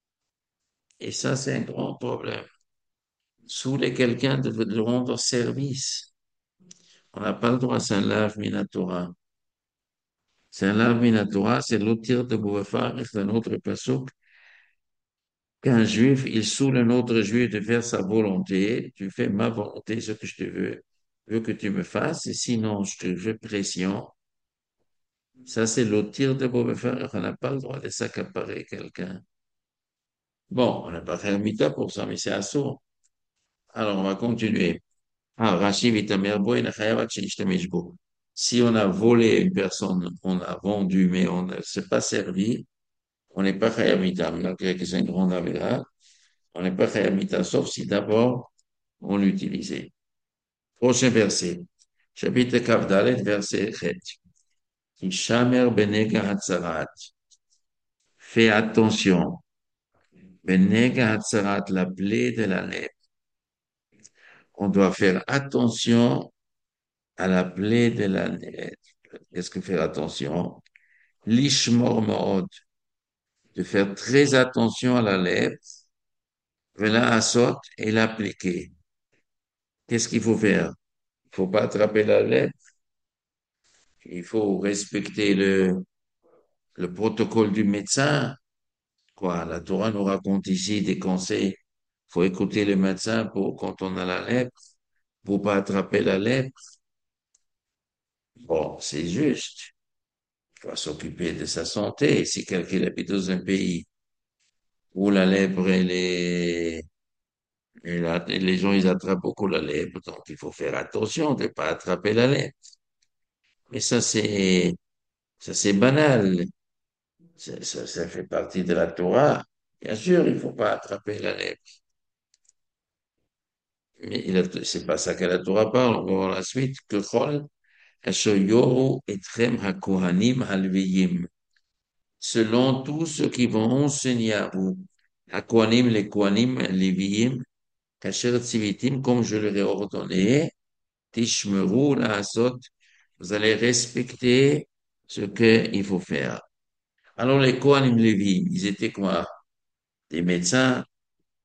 et ça, c'est un grand problème. Saouler quelqu'un de rendre service. On n'a pas le droit, c'est un lave minatora. C'est un lave minatora, c'est l'autre de Bouffard, c'est un autre passouk. Qu'un juif, il saoule un autre juif de faire sa volonté. Tu fais ma volonté, ce que je te veux que tu me fasses, et sinon je te fais pression. Ça, c'est le tir de Beaubefer. On n'a pas le droit de s'accaparer quelqu'un. Bon, on n'a pas fait un mita pour ça, mais c'est assaut. Alors, on va continuer. Ah, Rachid Vitamerbo et Nachayavat Shenishtemeshbo. Si on a volé une personne, on a vendu, mais on ne s'est pas servi, on n'est pas Chayamita, malgré que c'est une grande avéra. On n'est pas Chayamita, sauf si d'abord on l'utilisait. Prochain verset. Chapitre Kavdalet, verset 7. Ishamer benega hatzarat. Fais attention. Benega hatzarat, la plaie de la lèpre. On doit faire attention à la plaie de la lèpre. Qu'est-ce que faire attention? Lishmor mo'od. De faire très attention à la lèpre. Vela asot et l'appliquer. Qu'est-ce qu'il faut faire? Il faut pas attraper la lèpre. Il faut respecter le protocole du médecin. Quoi, la Torah nous raconte ici des conseils. Faut écouter le médecin pour quand on a la lèpre, pour pas attraper la lèpre. Bon, c'est juste. Il faut s'occuper de sa santé. Si quelqu'un habite dans un pays où la lèpre, les gens, ils attrapent beaucoup la lèpre, donc il faut faire attention de ne pas attraper la lèpre. Mais ça, c'est banal. Ça fait partie de la Torah. Bien sûr, il faut pas attraper la lèpre. Mais c'est pas ça que la Torah parle. On va voir la suite. Que Chol, Asher Yoru Etrem HaKohanim Halviyim. Selon tous ceux qui vont enseigner à vous, HaKohanim, les Kohanim, Léviim, Kasher Tzivitim, comme je leur ai ordonné, Tishmeru La'asot, vous allez respecter ce qu'il faut faire. Alors les Kohanim Léviim, ils étaient quoi? Des médecins,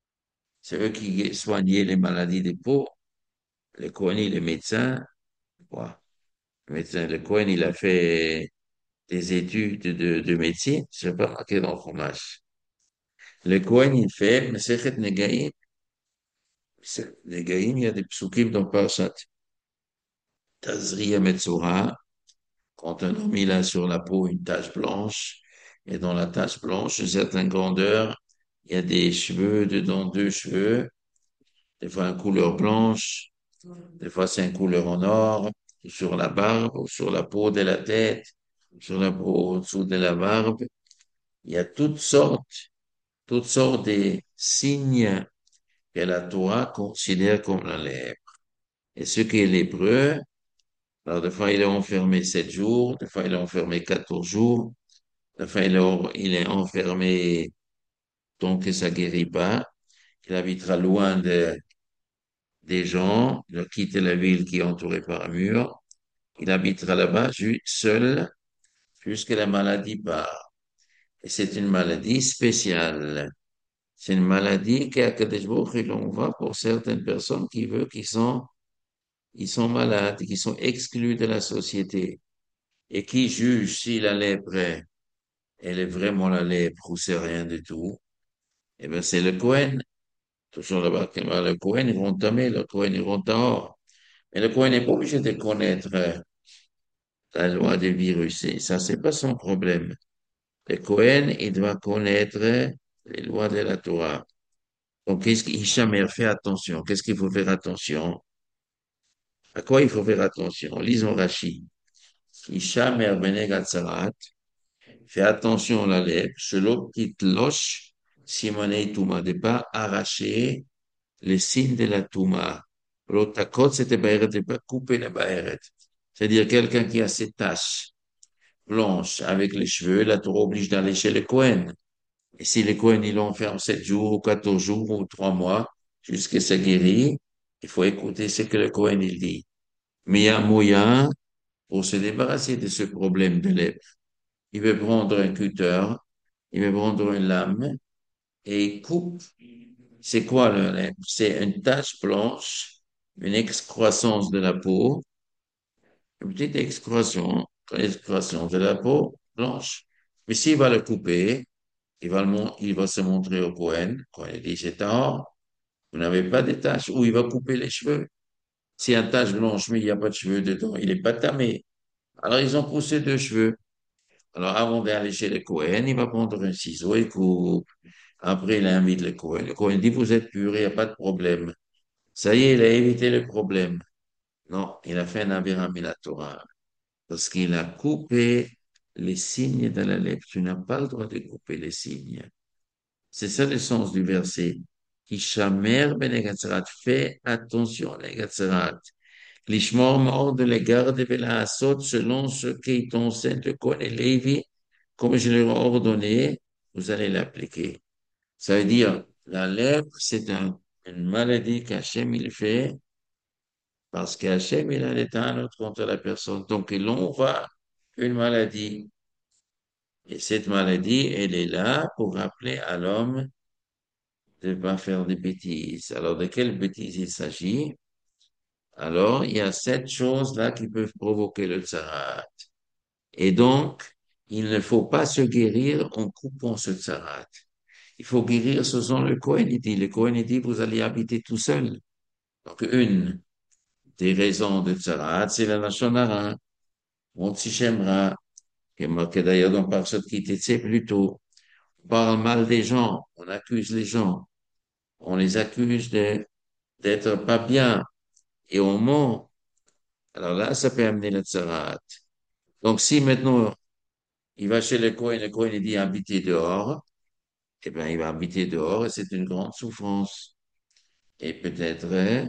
c'est eux qui soignaient les maladies des peaux, les Kohanim, les médecins. quoi. Le Cohen, il a fait des études de médecine, c'est pas marqué dans le fromage. Le Cohen, il fait Masechet Negaïm. Masechet Negaïm, il y a des psukim dans Parashat Tazria Metzora. Quand un homme il a sur la peau une tache blanche, et dans la tache blanche, une certaine grandeur, il y a des cheveux dedans, deux cheveux, des fois une couleur blanche, des fois c'est une couleur en or, sur la barbe, ou sur la peau de la tête, sur la peau au-dessous de la barbe. Il y a toutes sortes de signes que la Torah considère comme la lèpre. Et ce qui est lépreux, alors des fois il est enfermé 7 jours, des fois il est enfermé 14 jours, des fois il est enfermé tant que ça guérit pas. Il habitera loin des gens, il va quitter la ville qui est entourée par un mur. Il habitera là-bas seul jusqu'à la maladie part. Et c'est une maladie spéciale. C'est une maladie qu'Akadosh Baruch Hu il envoie pour certaines personnes ils sont malades, qui sont exclus de la société et qui jugent si la lèpre, elle est vraiment la lèpre ou c'est rien du tout. Eh bien, c'est le Cohen. Toujours là-bas, le Cohen, ils vont tamer, le Cohen, ils vont dehors. Mais le Cohen n'est pas obligé de connaître la loi des virus. Et ça, c'est pas son problème. Le Cohen, il doit connaître les lois de la Torah. Donc, qu'est-ce qu'il jamais fait attention? Qu'est-ce qu'il faut faire attention? À quoi il faut faire attention? Lisons Rashi. Ishamer bene Gatzarat. Fais attention à la lèvre. Shelo kitlosh simonei touma. De pas arracher les signes de la touma. L'otakot, c'était baeret, de pas couper la baeret. C'est-à-dire quelqu'un qui a ses taches blanches avec les cheveux, la Torah oblige d'aller chez le Kohen. Et si le Kohen, il l'enferme 7 jours ou 14 jours ou 3 mois jusqu'à ce guérit, il faut écouter ce que le Kohen, il dit. Mais il y a un moyen pour se débarrasser de ce problème de lèpre. Il veut prendre un cutter, il veut prendre une lame et il coupe. C'est quoi le lèpre? C'est une tache blanche, une excroissance de la peau, une petite excroissance de la peau blanche. Mais s'il va le couper, il va se montrer au Cohen, quand il dit c'est tard, vous n'avez pas de taches, ou il va couper les cheveux. Si y a une tache blanche, mais il n'y a pas de cheveux dedans, il n'est pas tamé. Alors ils ont poussé 2 cheveux. Alors, avant d'aller chez le Cohen, il va prendre un ciseau et coupe. Après, il invite le Cohen. Le Cohen dit, vous êtes pur, il n'y a pas de problème. Ça y est, il a évité le problème. Non, il a fait un avéra Torah parce qu'il a coupé les signes de la lèpre. Tu n'as pas le droit de couper les signes. C'est ça le sens du verset. Kishamer ben Gatzerat. Fais attention, les Gatzerat. L'ishmor mort de les garder la asot selon ce qui t'enseigne le Cohen et Lévi comme je leur ai ordonné, vous allez l'appliquer. Ça veut dire, la lèpre, c'est une maladie qu'Hachem il fait parce qu'Hachem il a l'état contre la personne. Donc, il envoie une maladie. Et cette maladie, elle est là pour rappeler à l'homme de ne pas faire des bêtises. Alors, de quelles bêtises il s'agit? Alors, il y a 7 choses là qui peuvent provoquer le tsarat. Et donc, il ne faut pas se guérir en coupant ce tsarat. Il faut guérir selon le Cohen, il dit. Le Cohen, il dit, vous allez habiter tout seul. Donc, une des raisons de Tzarat, c'est la Lachon Hara. On t'y qui est marqué d'ailleurs dans Parashat Kitetse plus tôt. On parle mal des gens, on accuse les gens, on les accuse d'être pas bien, et on ment. Alors là, ça peut amener le Tzarat. Donc, si maintenant, il va chez le Cohen, il dit habiter dehors, eh bien, il va habiter dehors, et c'est une grande souffrance. Et peut-être,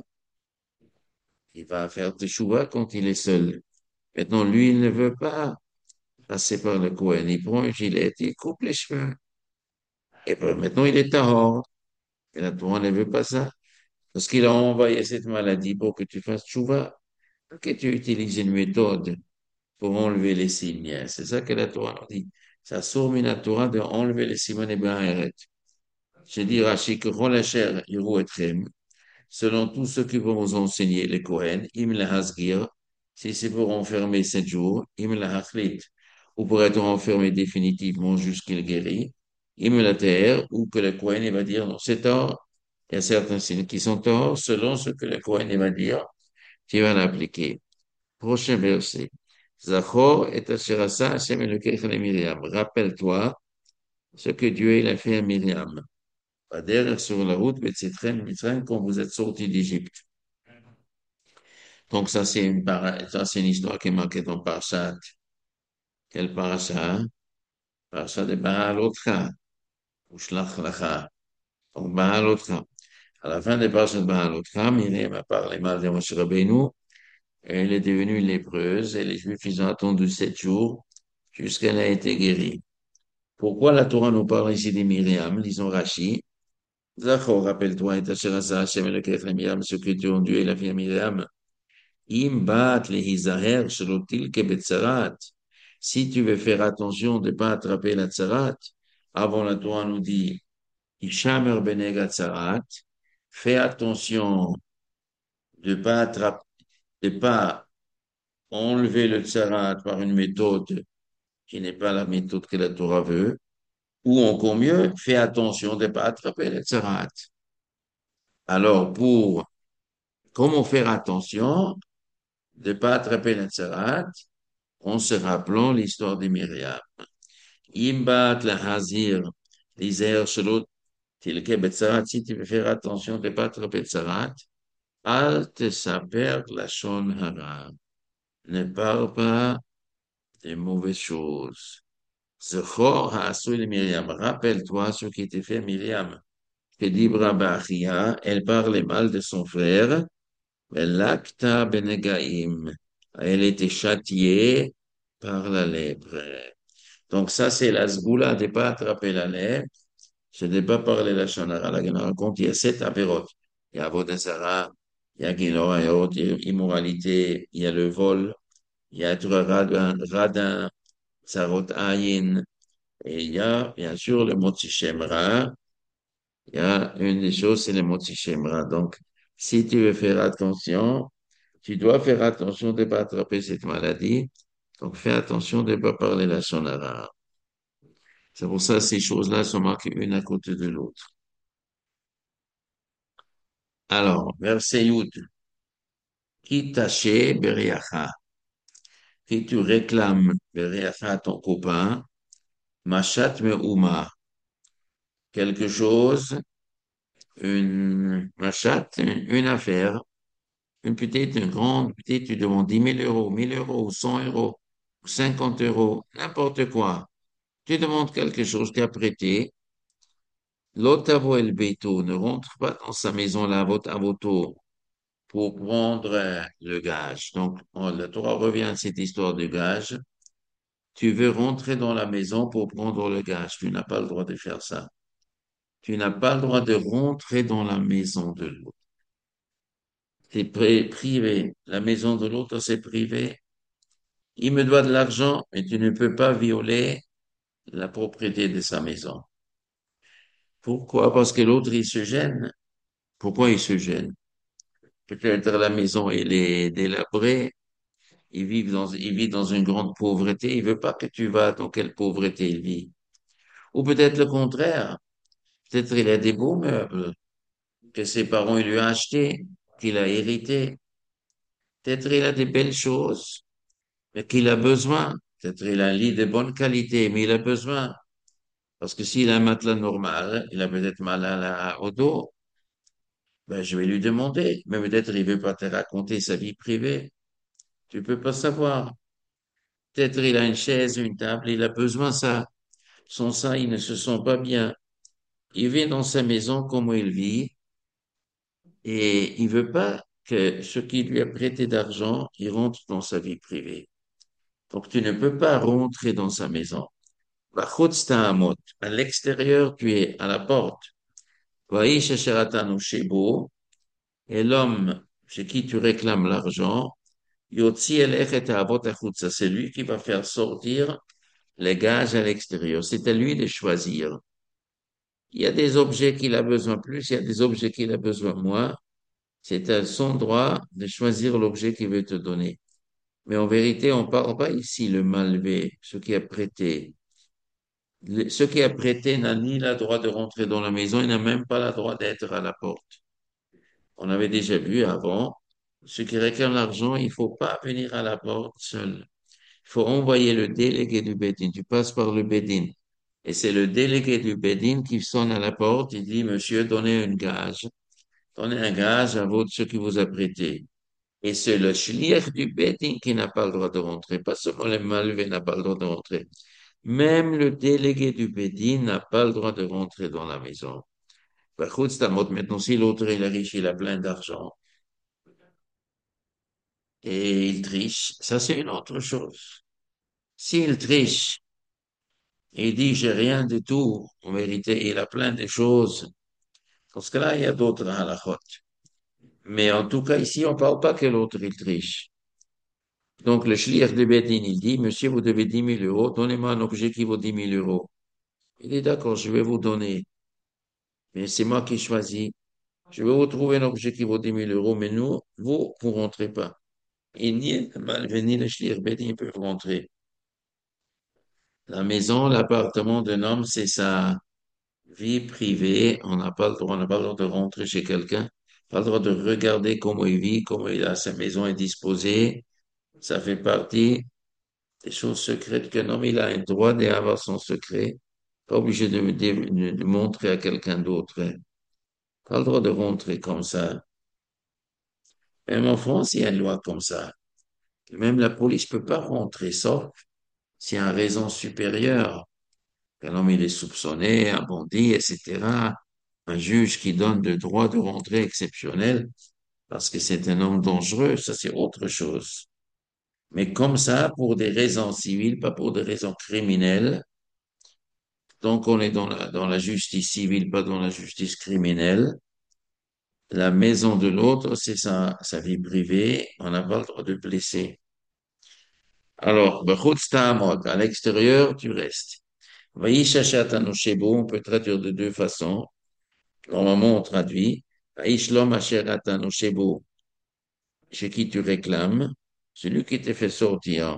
il va faire teshuva quand il est seul. Maintenant, lui, il ne veut pas passer par le Cohen. Il prend une gilette, il coupe les cheveux. Et puis, maintenant, il est tahor. Et la Torah ne veut pas ça. Parce qu'il a envoyé cette maladie pour que tu fasses teshuva. Que tu utilises une méthode pour enlever les signes. C'est ça que la Torah nous dit. Ça sort la Torah de enlever les signes et bien arrête. Je dis Rashi que Rolasher, Yiro et Trem, selon tous ceux qui vont vous enseigner les Cohen, im le hasgir, Si c'est pour enfermer 7 jours, il me l'a achlit. Ou pour être enfermé définitivement jusqu'il guérit, il me la terre, ou que le Kohen il va dire non, c'est tort. Il y a certains signes qui sont torts, selon ce que le Kohen il va dire, tu vas l'appliquer. Prochain verset. Zachor et Asherasa Hashem Elokecha le Myriam. Rappelle-toi ce que Dieu il a fait à Myriam. Derrière sur la route, Mitzrayim, quand vous êtes sortis d'Égypte. Donc ça, c'est une histoire qui est marquée dans Parashat. Quel parasha? Parasha de Baalotcha, ou Shlach Lacha. Donc Baalotcha. À la fin des parashas de Baalotcha, Myriam a parlé mal de Moshe Rabbeinu. Elle est devenue lépreuse et les Juifs, ils ont attendu 7 jours jusqu'à qu'elle a été guérie. Pourquoi la Torah nous parle ici de Myriam? Lisons Rashi. Zachor, rappelle-toi, et Asherasa Hashem Elokecha Myriam, ce que Dieu a Dieu et la fille Myriam. Im bat lehizaher shelotil kebetzarat. Si tu veux faire attention de ne pas attraper la tzarat, avant la Torah nous dit, Ishamer benega tzarat, fais attention de pas attraper, de pas enlever le tzarat par une méthode qui n'est pas la méthode que la Torah veut, ou encore mieux, fais attention de ne pas attraper le tzarat. Alors, comment faire attention de ne pas attraper le tzarat, en se rappelant l'histoire de Myriam. Imbat la hazir, l'isère shelot, tilke betzarat, si tu veux faire attention de ne pas attraper betzarat, al te saper la shon hara. Ne parle pas des mauvaises choses. Zechor ha'asui le Myriam. Rappelle-toi ce qui était fait à Myriam. Que dit Brabachia, elle parlait mal de son frère. Velakta benegaim. Elle était châtiée par la lèpre. Donc ça, c'est la sgoula de ne pas attraper la lèpre. Je n'ai pas parlé de la Shonara. La Gemara raconte, il y a 7 avérotes. Il y a Avodazara, il y a Guinora, il y a immoralité, il y a le vol, il y a être radin, Sarot Ayin, et il y a, bien sûr, le Motzi Shemra. Il y a une des choses, c'est le Motzi Shemra. Donc, si tu veux faire attention, tu dois faire attention de ne pas attraper cette maladie. Donc, fais attention de ne pas parler la Shonara. C'est pour ça que ces choses-là sont marquées une à côté de l'autre. Alors, verset Yud. Qui taché beriacha. Qui tu réclames beriacha ton copain. Machat me'uma. Quelque chose, une machat, une affaire, une petite, une grande, petite, tu demandes 10 000 euros, 1 000 euros, 100 euros, 50 euros, n'importe quoi. Tu demandes quelque chose, tu as prêté. L'otavo el beto ne rentre pas dans sa maison, la avoto, pour prendre le gage. Donc, la Torah revient à cette histoire du gage. Tu veux rentrer dans la maison pour prendre le gage. Tu n'as pas le droit de faire ça. Tu n'as pas le droit de rentrer dans la maison de l'autre. C'est privé. La maison de l'autre, c'est privé. Il me doit de l'argent, mais tu ne peux pas violer la propriété de sa maison. Pourquoi? Parce que l'autre, il se gêne. Pourquoi il se gêne? Peut-être la maison, elle est délabrée. Il vit dans une grande pauvreté. Il veut pas que tu vas dans quelle pauvreté il vit. Ou peut-être le contraire. Peut-être il a des beaux meubles que ses parents ils lui ont achetés, qu'il a hérité. Peut-être il a des belles choses, mais qu'il a besoin. Peut-être il a un lit de bonne qualité, mais il a besoin. Parce que s'il a un matelas normal, il a peut-être mal au dos. Ben, je vais lui demander. Mais peut-être il veut pas te raconter sa vie privée. Tu peux pas savoir. Peut-être il a une chaise, une table, il a besoin de ça. Sans ça, il ne se sent pas bien. Il vit dans sa maison comme il vit et il veut pas que ce qui lui a prêté d'argent, il rentre dans sa vie privée. Donc, tu ne peux pas rentrer dans sa maison. La mot. À l'extérieur, tu es à la porte. Vaïsh asheratanu shebo. Et l'homme chez qui tu réclames l'argent, yotzi elech et avot achutza. C'est lui qui va faire sortir les gages à l'extérieur. C'est à lui de choisir. Il y a des objets qu'il a besoin plus, il y a des objets qu'il a besoin moins. C'est à son droit de choisir l'objet qu'il veut te donner. Mais en vérité, on parle pas ici le malvé, ce qui a prêté. Ce qui a prêté n'a ni le droit de rentrer dans la maison, il n'a même pas le droit d'être à la porte. On avait déjà vu avant, ceux qui réclament l'argent, il faut pas venir à la porte seul. Il faut envoyer le délégué du Bédine. Tu passes par le Bédine. Et c'est le délégué du Bédine qui sonne à la porte. Il dit, Monsieur, donnez un gage. Donnez un gage à votre, ce qui vous a prêté. Et c'est le shliach du Bédine qui n'a pas le droit de rentrer. Pas seulement le malvé n'a pas le droit de rentrer. Même le délégué du Bédine n'a pas le droit de rentrer dans la maison. Bah, écoute, c'est un mot. Maintenant, si l'autre, il est riche, il a plein d'argent et il triche, ça, c'est une autre chose. S'il triche, et il dit, j'ai rien du tout. En vérité, il a plein de choses. Parce que là, il y a d'autres halakhot. Mais en tout cas, ici, on parle pas que l'autre, il triche. Donc, le shliach de Bedin, il dit, Monsieur, vous devez 10 000 euros, donnez-moi un objet qui vaut 10 000 euros. Il dit, d'accord, je vais vous donner. Mais c'est moi qui choisis. Je vais vous trouver un objet qui vaut 10 000 euros, mais nous, vous rentrez pas. Et ni le Malvé, ni le shliach Bedin peuvent rentrer. La maison, l'appartement d'un homme, c'est sa vie privée, on n'a pas le droit, on n'a pas le droit de rentrer chez quelqu'un, pas le droit de regarder comment il vit, comment il a sa maison est disposée. Ça fait partie des choses secrètes qu'un homme, il a un droit d'avoir son secret, pas obligé de montrer à quelqu'un d'autre, hein. Pas le droit de rentrer comme ça. Même en France, il y a une loi comme ça. Même la police peut pas rentrer, sauf s'il y a une raison supérieure. Un homme, il est soupçonné, un bandit, etc. Un juge qui donne le droit de rentrer exceptionnel parce que c'est un homme dangereux, ça c'est autre chose. Mais comme ça, pour des raisons civiles, pas pour des raisons criminelles, donc on est dans la justice civile, pas dans la justice criminelle, la maison de l'autre, c'est sa vie privée, on n'a pas le droit de blesser. Alors, b'chutz ta'amot, à l'extérieur, tu restes. Vaïsh hachat shebo, on peut traduire de deux façons. Normalement, on traduit. Vaïsh lom asher shebo, chez qui tu réclames, celui qui te fait sortir.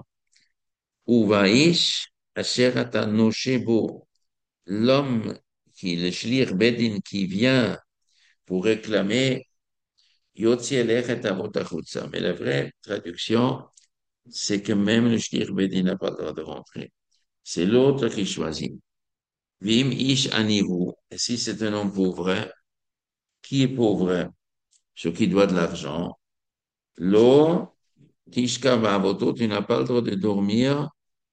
Ou Vaïsh, Asher ata noshebo, l'homme qui, le shlir bedin qui vient pour réclamer, Yotzi elech et avot achutza. Mais la vraie traduction, c'est que même le shlir bedin n'a pas le droit de rentrer. C'est l'autre qui choisit. Vim ish anivu. Et si c'est un homme pauvre, qui est pauvre? Celui qui doit de l'argent. Lo, tishka va'avoto, tu n'as pas le droit de dormir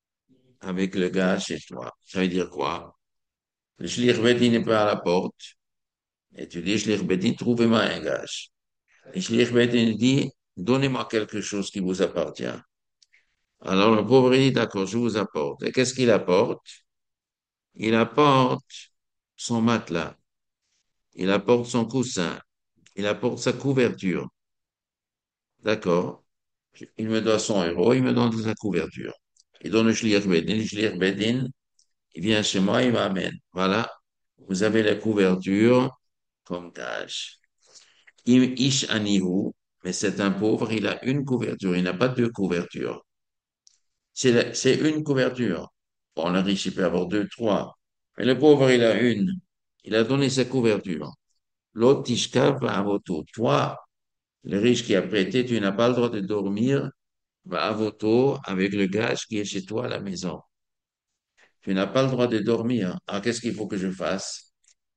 avec le gars chez toi. Ça veut dire quoi? Le shlich bedin n'est pas à la porte. Et tu dis, shlich bedin, trouvez-moi un gage. Le shlich bedin dit, donnez-moi quelque chose qui vous appartient. Alors le pauvre dit, d'accord, je vous apporte. Et qu'est-ce qu'il apporte? Il apporte son matelas. Il apporte son coussin. Il apporte sa couverture. D'accord. Il me doit 100 euros, il me donne sa couverture. Il donne le shlich bedin. Le shlich bedin, il vient chez moi, il m'amène. Voilà. Vous avez la couverture comme gage. Ish anihu, mais c'est un pauvre, il a une couverture, il n'a pas deux couvertures. C'est une couverture. Bon, le riche, il peut avoir deux, trois. Mais le pauvre, il a une. Il a donné sa couverture. L'autre, tishka va avoto. Toi, le riche qui a prêté, tu n'as pas le droit de dormir, va avoto avec le gage qui est chez toi à la maison. Tu n'as pas le droit de dormir. Alors, qu'est-ce qu'il faut que je fasse?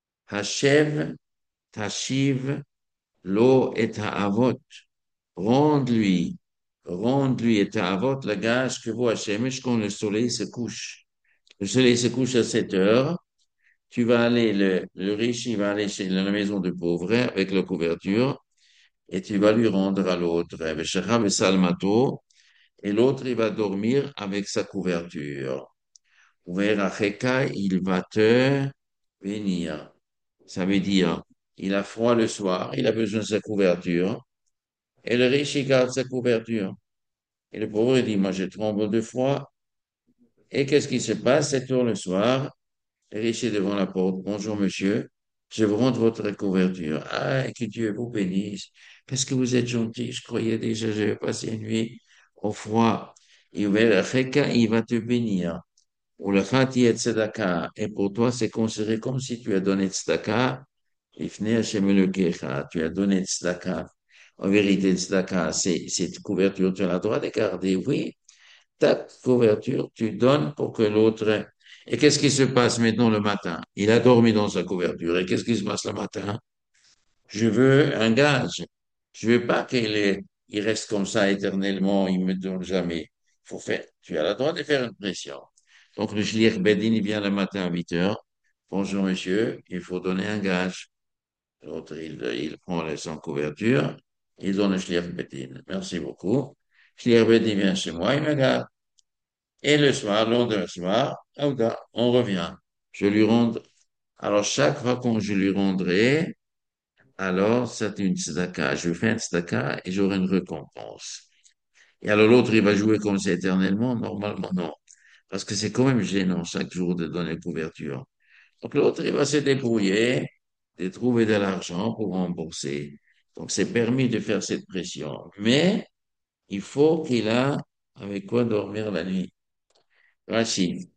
Hashev, tashiv, lo et avot. Rende-lui, rende-lui et avot le gage que vous Hachem quand le soleil se couche. Le soleil se couche à 7 heures. Tu vas aller, le riche, il va aller chez la maison du pauvre avec la couverture et tu vas lui rendre à l'autre. Salmato, et l'autre, il va dormir avec sa couverture. Veracheka, il va te venir. Ça veut dire, il a froid le soir, il a besoin de sa couverture et le riche, il garde sa couverture. Et le pauvre, il dit, moi, je tremble de froid. Et qu'est-ce qui se passe? 7 heures le soir, le riche est devant la porte. Bonjour, monsieur. Je vous rends votre couverture. Ah, que Dieu vous bénisse. Parce que vous êtes gentil. Je croyais déjà, je vais passer une nuit au froid. Il va te bénir. Ou le khati et tzedaka. Et pour toi, c'est considéré comme si tu as donné tzedaka. Ifne Hashem Elokecha. Tu as donné tzedaka. En vérité, tzedaka, c'est cette couverture. Tu as le droit de garder. Oui, ta couverture, tu donnes pour que l'autre. Et qu'est-ce qui se passe maintenant le matin? Il a dormi dans sa couverture. Et qu'est-ce qui se passe le matin? Je veux un gage. Je veux pas il reste comme ça éternellement, il me donne jamais. Faut faire, tu as le droit de faire une pression. Donc, le shliach bedin, il vient le matin à 8 heures. Bonjour, monsieur, il faut donner un gage. L'autre, il prend son couverture, il donne le shliach bedin. Merci beaucoup. Shliach bedin vient chez moi, il me garde. Et le soir, le lendemain soir, Aouda, on revient. Je lui rends, alors chaque fois que je lui rendrai, alors c'est une tzedaka. Je fais un tzedaka et j'aurai une récompense. Et alors l'autre, il va jouer comme ça éternellement? Normalement, non. Parce que c'est quand même gênant chaque jour de donner couverture. Donc l'autre, il va se débrouiller de trouver de l'argent pour rembourser. Donc c'est permis de faire cette pression. Mais il faut qu'il a avec quoi dormir la nuit. Rachid.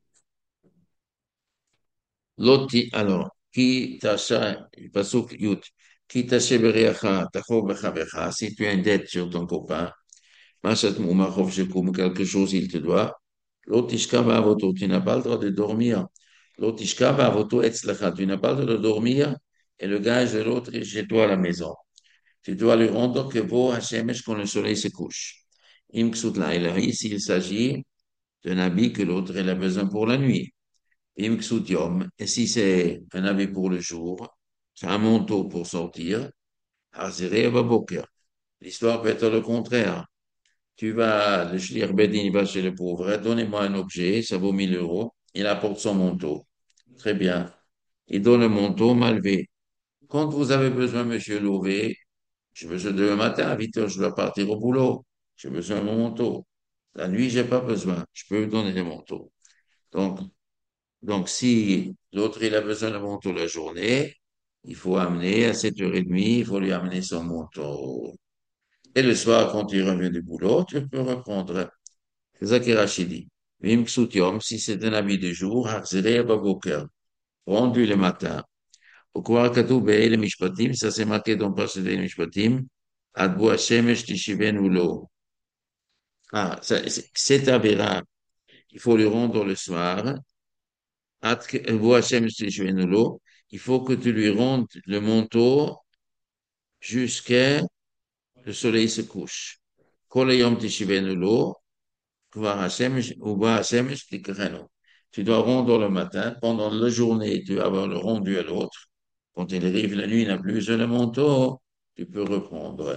Loti, alors, qui t'achète, pasuk yut, qui t'achète bereacha, tachov bechavecha, si tu as une dette sur ton copain, machat moumachov shekum, quelque chose il te doit, l'otishka avoto, tu n'as pas le droit de dormir, l'otishka avoto etzlecha, tu n'as pas le droit de dormir, et le gage de l'autre est chez toi à la maison. Tu dois lui rendre que vaut Hashemesh quand le soleil se couche. Im ksut laïla, ici il s'agit d'un habit que l'autre il a besoin pour la nuit. Yom, et si c'est un habit pour le jour, c'est un manteau pour sortir, Hazireh Baboker. L'histoire peut être le contraire. Tu vas, le shlir bedin il va chez le pauvre, donnez-moi un objet, ça vaut 1 000 euros, il apporte son manteau. Très bien. Il donne le manteau mal levé. Quand vous avez besoin, monsieur Louvet, j'ai besoin demain matin à 8 heures, je dois partir au boulot. J'ai besoin de mon manteau. La nuit, j'ai pas besoin. Je peux vous donner des manteaux. Donc, Donc, si l'autre, il a besoin de manteau la journée, il faut amener à 7h30, il faut lui amener son manteau. Et le soir, quand il revient du boulot, tu peux reprendre. C'est ça qu'il dit. Vim ksutiom, si c'est un habit de jour, harzere baboker, rendu le matin. Au quoi katou le mishpatim, ça c'est marqué dans le de mishpatim, adbo hashemesh tishiben ulo. Ah, c'est avéra, il faut le rendre le soir, il faut que tu lui rendes le manteau jusqu'à le soleil se couche. Kol hayom tishivenu lo, kvar hashemesh, uba hashemesh tikrenu. Tu dois rendre le matin, pendant la journée, tu vas avoir le rendu à l'autre. Quand il arrive la nuit, il n'a plus besoin de manteau, tu peux reprendre.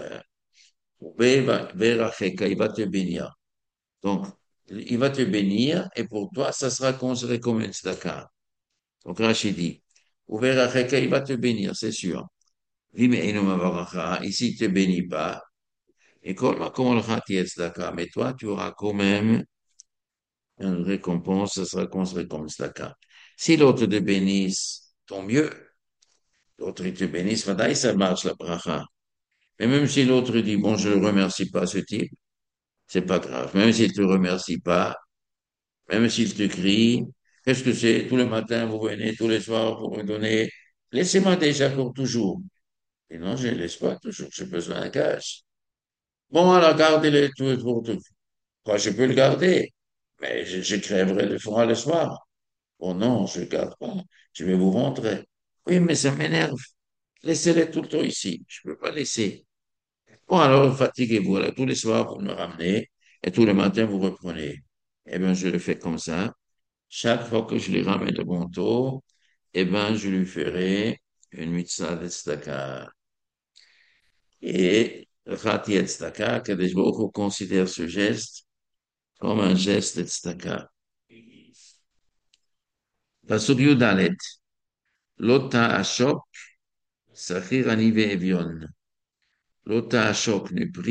Il va te bénir. Donc, il va te bénir, et pour toi, ça sera considéré comme une tzedaka. Donc Rachid dit, ouvert il va te bénir, c'est sûr. Vime enum avaracha, ici il te bénit pas. Et comment le khati tzedaka, mais toi tu auras quand même une récompense, ça sera considéré comme tzedaka. Si l'autre te bénisse, tant mieux. L'autre il te bénisse, vadaï, ça marche la bracha. Mais même si l'autre dit, bon, je ne remercie pas ce type, c'est pas grave. Même s'il te remercie pas, même s'il te crie, qu'est-ce que c'est? Tous les matins, vous venez, tous les soirs, vous me donnez. Laissez-moi déjà pour toujours. Et non, je ne laisse pas toujours, j'ai besoin d'un cash. Bon, alors gardez-le tout pour tout. Quoi, je peux le garder, mais je crèverai de froid le soir. Bon, non, je ne le garde pas. Je vais vous rentrer. Oui, mais ça m'énerve. Laissez-le tout le temps ici. Je ne peux pas laisser. Bon, alors fatiguez-vous. Alors, tous les soirs, vous me ramenez et tous les matins, vous reprenez. Eh bien, je le fais comme ça. Chaque fois que je lui ramène le manteau, eh bien, je lui ferai une mitzvah de tzedakah. Et Rati et Tzedaka, Kadesh Baruch Hu considère ce geste comme un geste de tzedaka. Pasuk Yudalet, Lota Ashok, Sachir Ani Ve'evion. Lota Ashok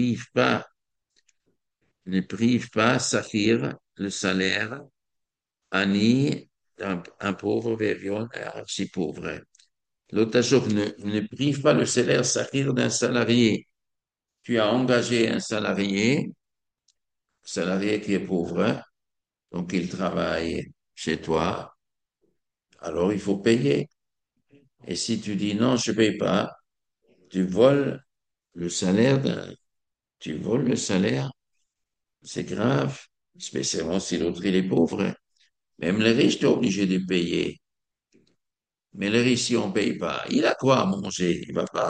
ne prive pas Sachir, le salaire, Ani, un pauvre, Ve'evion, un archi pauvre. Lota Ashok ne prive pas le salaire Sachir d'un salarié. Tu as engagé un salarié salarié qui est pauvre, hein, donc il travaille chez toi, alors il faut payer. Et si tu dis non, je paye pas, tu voles le salaire tu voles le salaire, c'est grave, spécialement si l'autre il est pauvre, hein. Même les riches, tu es obligé de payer. Mais les riches, si on paye pas, il a quoi à manger?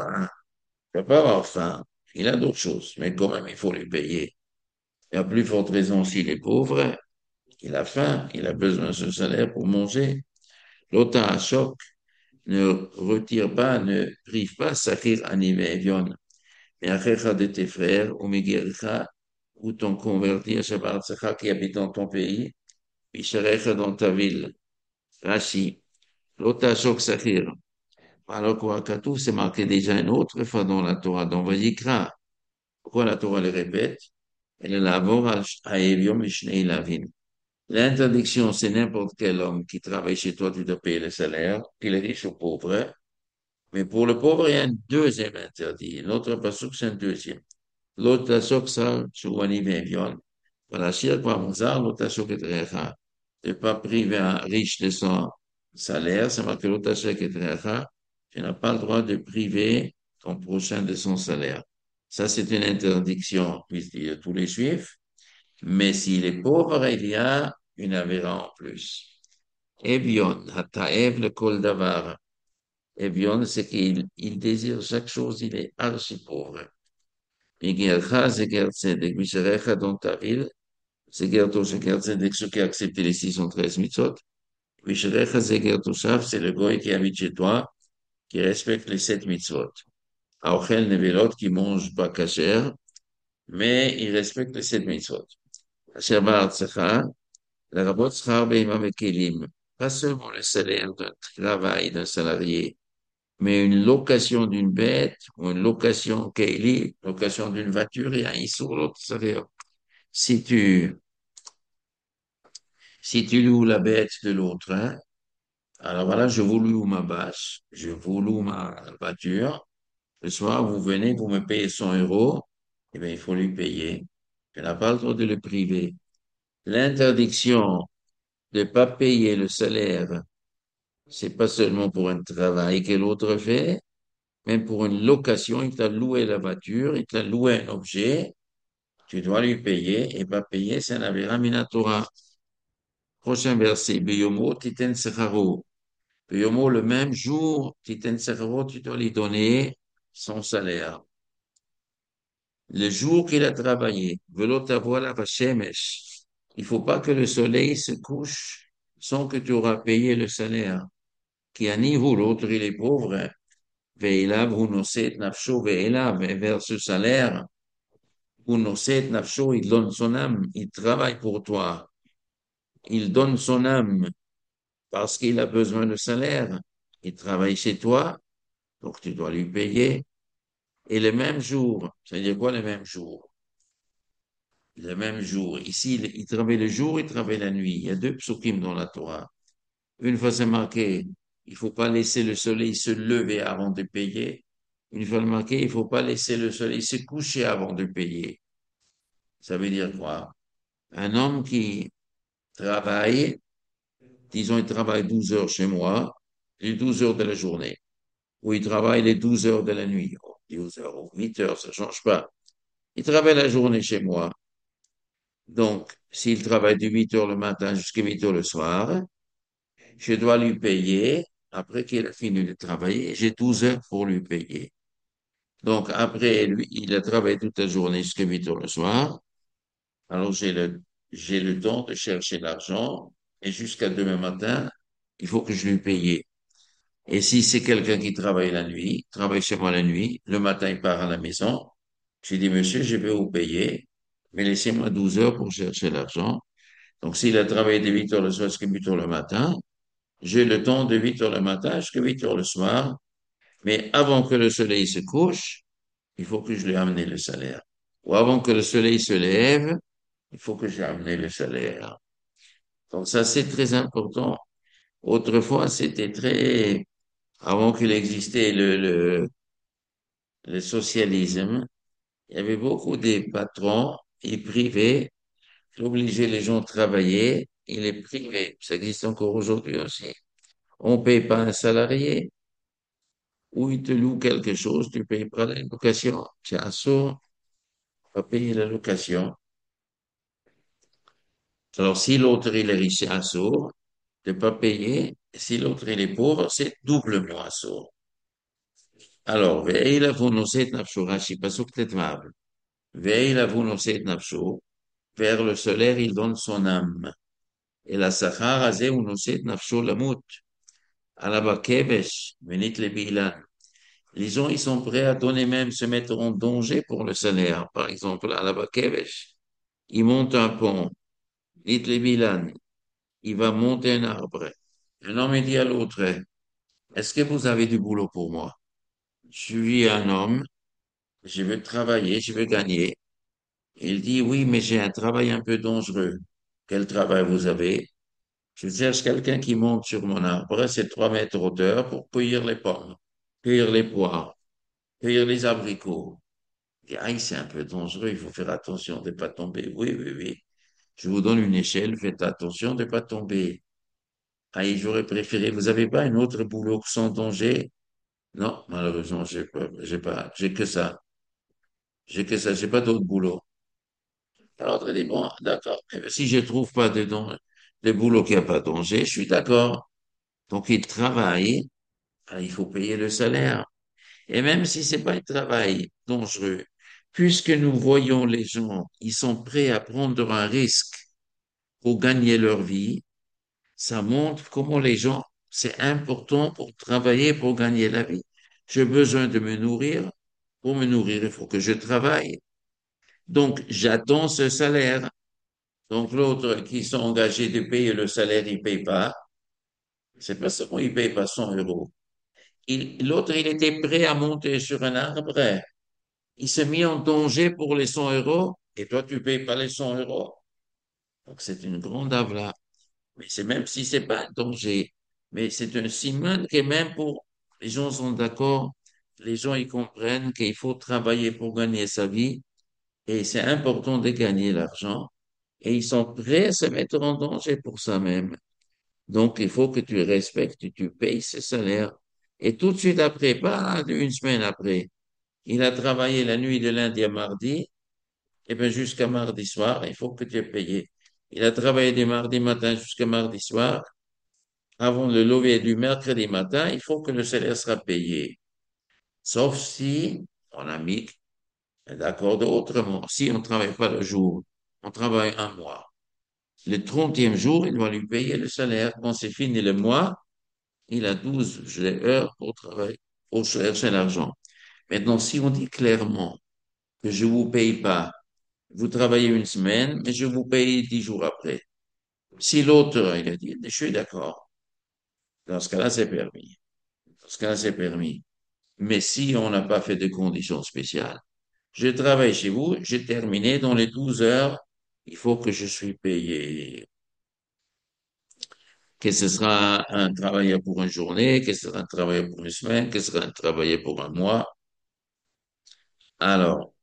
Il va pas avoir faim. Il a d'autres choses, mais quand même, il faut lui payer. Et à plus forte raison, s'il est pauvre, il a faim, il a besoin de ce salaire pour manger. L'autre à choc ne retire pas, ne prive pas, Sakir Anive Evion. Et Achecha de tes frères, ou Megericha, ou ton converti à Shabbat Sacha qui habite dans ton pays, Isharecha dans ta ville. Rashi, l'autre à choc Sakir. Alors qu'au Katou, c'est marqué déjà une autre fois dans la Torah, dans Vayikra. Pourquoi la Torah le répète? Elle élabore à Evion Mishnei Lavin. L'interdiction, c'est n'importe quel homme qui travaille chez toi, tu dois payer le salaire, qu'il est riche ou pauvre. Mais pour le pauvre, il y a un deuxième interdit. L'autre pasuk, c'est un deuxième. L'autre pasuk, ça, Shouani Vevion. Voilà, Shir Kwamuzar, l'autre pasuk est très rare. De ne pas priver un riche de son salaire, c'est marqué l'autre pasuk est très rare. Tu n'as pas le droit de priver ton prochain de son salaire. Ça, c'est une interdiction, puisqu'il y a tous les juifs. Mais s'il est pauvre, il y a une avéra en plus. Evion, hataev le kol davar. Evion, c'est qu'il désire chaque chose, il est archi pauvre. Migercha, zeger tzedek, misharecha dans ta ville, zeger toshaker tzedek, ceux qui ont accepté les 613 mitzvot. Misharecha, zeger toshav, c'est le goy qui habite chez toi, qui respecte les 7 mitzvot. Aochel nevelot, qui mange pas kasher, mais il respecte les 7 mitzvot. Asher ba'artzecha, la rabot schar be'imam kelim. Pas seulement le salaire d'un travail d'un salarié, mais une location d'une bête ou une location Kaylee, location d'une voiture, il y a un sur l'autre. C'est-à-dire, si tu, si tu loues la bête de l'autre, hein, alors voilà, je vous loue ma bâche, je vous loue ma voiture. Le soir, vous venez, vous me payez 100 euros, eh bien, il faut lui payer. Tu n'as pas le droit de le priver. L'interdiction de ne pas payer le salaire, c'est pas seulement pour un travail que l'autre fait, même pour une location, il t'a loué la voiture, il t'a loué un objet, tu dois lui payer, et pas payer, c'est un avéra minatora. Prochain verset, Beyomo titen secharo. Beyomo, le même jour, titen secharo, tu dois lui donner son salaire. Le jour qu'il a travaillé, velot la vashemesh. Il faut pas que le soleil se couche sans que tu auras payé le salaire. Qui a niveau, l'autre, il est pauvre, hein. Veilav, hu noset nafsho, veilav, et vers ce salaire, hu noset nafsho, il donne son âme, il travaille pour toi. Il donne son âme parce qu'il a besoin de salaire. Il travaille chez toi, donc tu dois lui payer. Et le même jour, c'est-à-dire quoi le même jour? Le même jour. Ici, il travaille le jour, il travaille la nuit. Il y a deux psukim dans la Torah. Une fois c'est marqué, il faut pas laisser le soleil se lever avant de payer. Une fois marqué, il faut pas laisser le soleil se coucher avant de payer. Ça veut dire quoi? Un homme qui travaille, disons, il travaille 12 heures chez moi, les 12 heures de la journée, ou il travaille les 12 heures de la nuit, ou 12 heures ou 8 heures, ça change pas. Il travaille la journée chez moi. Donc, s'il travaille de 8 heures le matin jusqu'à 8 heures le soir, je dois lui payer. Après qu'il a fini de travailler, j'ai 12 heures pour lui payer. Donc, après, lui, il a travaillé toute la journée jusqu'à 8 heures le soir. Alors, j'ai le temps de chercher l'argent et jusqu'à demain matin, il faut que je lui paye. Et si c'est quelqu'un qui travaille la nuit, travaille chez moi la nuit, le matin, il part à la maison, j'ai dit, monsieur, je vais vous payer, mais laissez-moi 12 heures pour chercher l'argent. Donc, s'il a travaillé de 8 heures le soir jusqu'à 8 heures le matin, j'ai le temps de 8 heures le matin jusqu'à 8 heures le soir, mais avant que le soleil se couche, il faut que je lui amène le salaire. Ou avant que le soleil se lève, il faut que j'ai amené le salaire. Donc ça, c'est très important. Autrefois, c'était très, avant qu'il existait le socialisme, il y avait beaucoup de patrons et privés d'obliger les gens à travailler, il est privé. Ça existe encore aujourd'hui aussi. On ne paye pas un salarié ou il te loue quelque chose, tu payes pas la location. C'est un sort, va payer la location. Alors, si l'autre il est riche, c'est un sort de pas payer. Si l'autre il est pauvre, c'est doublement un sort. Alors, ve'eila vunoset nafsho, Rashi, pasuk tetvav. Ve'eila vunoset nafsho, vers le solaire, il donne son âme. Et la sachar azeh unoset nafsho lamut. Alaba kevesh, venit le bilan. Les gens, ils sont prêts à donner même, se mettre en danger pour le salaire. Par exemple, à la Bakevesh, il monte un pont, dit les Milan, il va monter un arbre. Un homme il dit à l'autre, est-ce que vous avez du boulot pour moi? Je suis un homme, je veux travailler, je veux gagner. Il dit, oui, mais j'ai un travail un peu dangereux. Quel travail vous avez? Je cherche quelqu'un qui monte sur mon arbre, c'est 3 mètres hauteur, pour cueillir les pommes, cueillir les poires, cueillir les abricots. Il dit, ah, c'est un peu dangereux, il faut faire attention de ne pas tomber. Oui, oui, oui. Je vous donne une échelle, faites attention de ne pas tomber. Ah, et j'aurais préféré, vous n'avez pas un autre boulot sans danger? Non, malheureusement, j'ai que ça. J'ai que ça, j'ai pas d'autre boulot. Alors, il dit, bon, d'accord. Eh bien, si je trouve pas de boulot qui n'a pas de danger, je suis d'accord. Donc, il travaille, ah, il faut payer le salaire. Et même si c'est pas un travail dangereux, puisque nous voyons les gens, ils sont prêts à prendre un risque pour gagner leur vie, ça montre comment les gens, c'est important pour travailler, pour gagner la vie. J'ai besoin de me nourrir. Pour me nourrir, il faut que je travaille. Donc, j'attends ce salaire. Donc, l'autre qui sont engagés de payer le salaire, il paye pas. C'est pas seulement il paye pas 100 euros. L'autre, il était prêt à monter sur un arbre. Il s'est mis en danger pour les 100 euros et toi, tu payes pas les 100 euros. Donc, c'est une grande avla. Mais c'est même si c'est pas un danger, mais c'est un signe que même pour les gens sont d'accord, les gens ils comprennent qu'il faut travailler pour gagner sa vie et c'est important de gagner l'argent et ils sont prêts à se mettre en danger pour ça même. Donc il faut que tu respectes, tu payes ce salaire. Et tout de suite après, pas une semaine après, il a travaillé la nuit de lundi à mardi, et bien jusqu'à mardi soir, il faut que tu aies payé. Il a travaillé du mardi matin jusqu'à mardi soir, avant le lever du mercredi matin, il faut que le salaire sera payé. Sauf si on a mis d'accord autrement. Si on ne travaille pas le jour, on travaille un mois. Le 30e jour, il doit lui payer le salaire. Quand c'est fini le mois, il a 12 heures pour travailler, pour chercher l'argent. Maintenant, si on dit clairement que je vous paye pas, vous travaillez une semaine, mais je vous paye 10 jours après. Si l'autre, il a dit, je suis d'accord. Dans ce cas-là, c'est permis. Dans ce cas-là, c'est permis. Mais si on n'a pas fait de conditions spéciales, je travaille chez vous, j'ai terminé dans les 12 heures, il faut que je suis payé. Que ce sera un travailleur pour une journée, que ce sera un travailleur pour une semaine, que ce sera un travailleur pour un mois. Alors,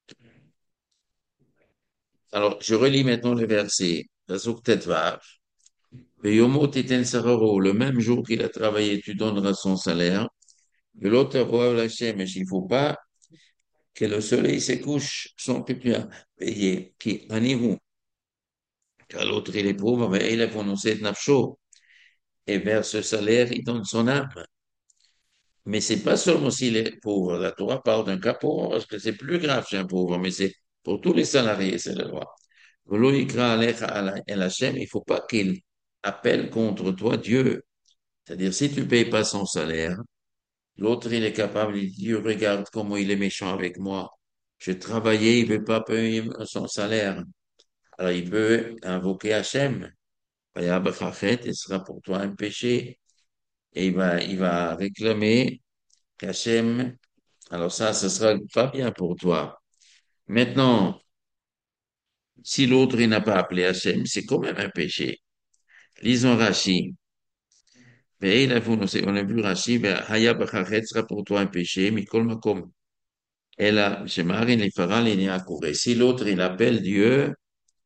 je relis maintenant le verset. Pasuk Tetvav. Beyomo titen sararo, le même jour qu'il a travaillé, tu donneras son salaire. De l'autre roi Hachem, mais il faut pas que le soleil se couche sans que tu aies payé. Qui, anivou. Car l'autre, il est pauvre, mais il a prononcé nafsho. Et vers ce salaire, il donne son âme. Mais c'est pas seulement s'il est pauvre. La Torah parle d'un cas pauvre parce que c'est plus grave chez un pauvre, mais c'est pour tous les salariés, c'est la loi. V'lo yikra alecha el Hashem, il faut pas qu'il appelle contre toi Dieu. C'est-à-dire, si tu payes pas son salaire, l'autre, il est capable, il dit, Dieu, regarde comment il est méchant avec moi. Je travaillais, il veut pas payer son salaire. Alors, il peut invoquer Hachem. Et ce sera pour toi un péché. Et il va réclamer qu'Hachem, alors ça, ce sera pas bien pour toi. Maintenant, si l'autre, il n'a pas appelé Hachem, c'est quand même un péché. Lisons Rashi. Mais on a vu Rashi, mais Haya B'chachet sera pour toi un péché, Mikol Makom. Et là, chez Marie, les Pharaons, il y a couru. Si l'autre, il appelle Dieu,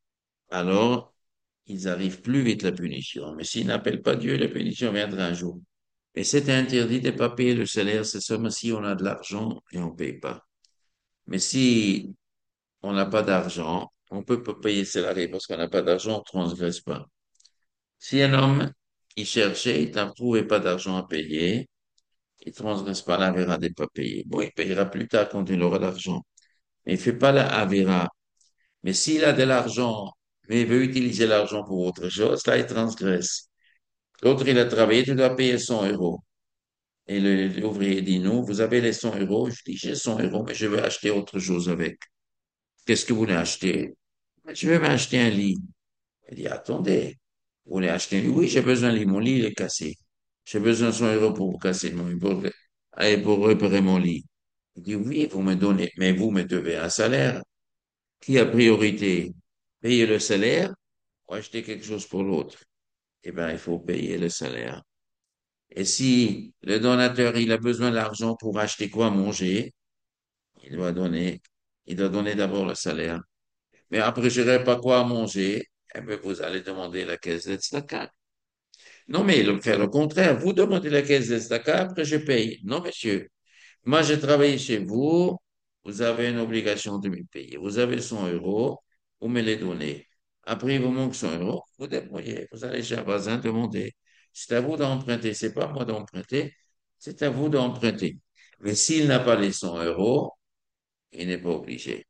alors ils arrivent plus vite la punition. Mais s'ils n'appellent pas Dieu, la punition viendra un jour. Et c'est interdit de ne pas payer le salaire, c'est seulement si on a de l'argent et on ne paye pas. Mais si on n'a pas d'argent, on peut pas payer le salarié parce qu'on n'a pas d'argent, on ne transgresse pas. Si un homme, il cherchait, il n'a trouvé pas d'argent à payer, il transgresse pas l'Avera de ne pas payer. Bon, il payera plus tard quand il aura l'argent. Mais il fait pas la Avera. Mais s'il a de l'argent, mais il veut utiliser l'argent pour autre chose, là, il transgresse. L'autre, il a travaillé, tu dois payer 100 euros. Et l'ouvrier dit non, vous avez les 100 euros. Je dis, j'ai 100 euros, mais je veux acheter autre chose avec. Qu'est-ce que vous voulez acheter? Je vais m'acheter un lit. Il dit, attendez, vous voulez acheter un lit? Oui, j'ai besoin d'un lit. Mon lit, il est cassé. J'ai besoin de 100 euros pour vous casser mon lit, pour réparer mon lit. Il dit, oui, vous me donnez, mais vous me devez un salaire. Qui a priorité? Payer le salaire ou acheter quelque chose pour l'autre? Eh bien, il faut payer le salaire. Et si le donateur, il a besoin d'argent pour acheter quoi manger, il doit donner, il doit donner d'abord le salaire. Mais après, je n'aurai pas quoi manger, eh bien, vous allez demander la caisse de tzedaka. Non, mais faire le contraire. Vous demandez la caisse de tzedaka, après je paye. Non, monsieur. Moi, j'ai travaillé chez vous. Vous avez une obligation de me payer. Vous avez 100 euros. Vous me les donnez. Après, il vous manque 100 euros. Vous débrouillez. Vous allez chez un voisin demander. C'est à vous d'emprunter. C'est pas à moi d'emprunter. C'est à vous d'emprunter. Mais s'il n'a pas les 100 euros, il n'est pas obligé.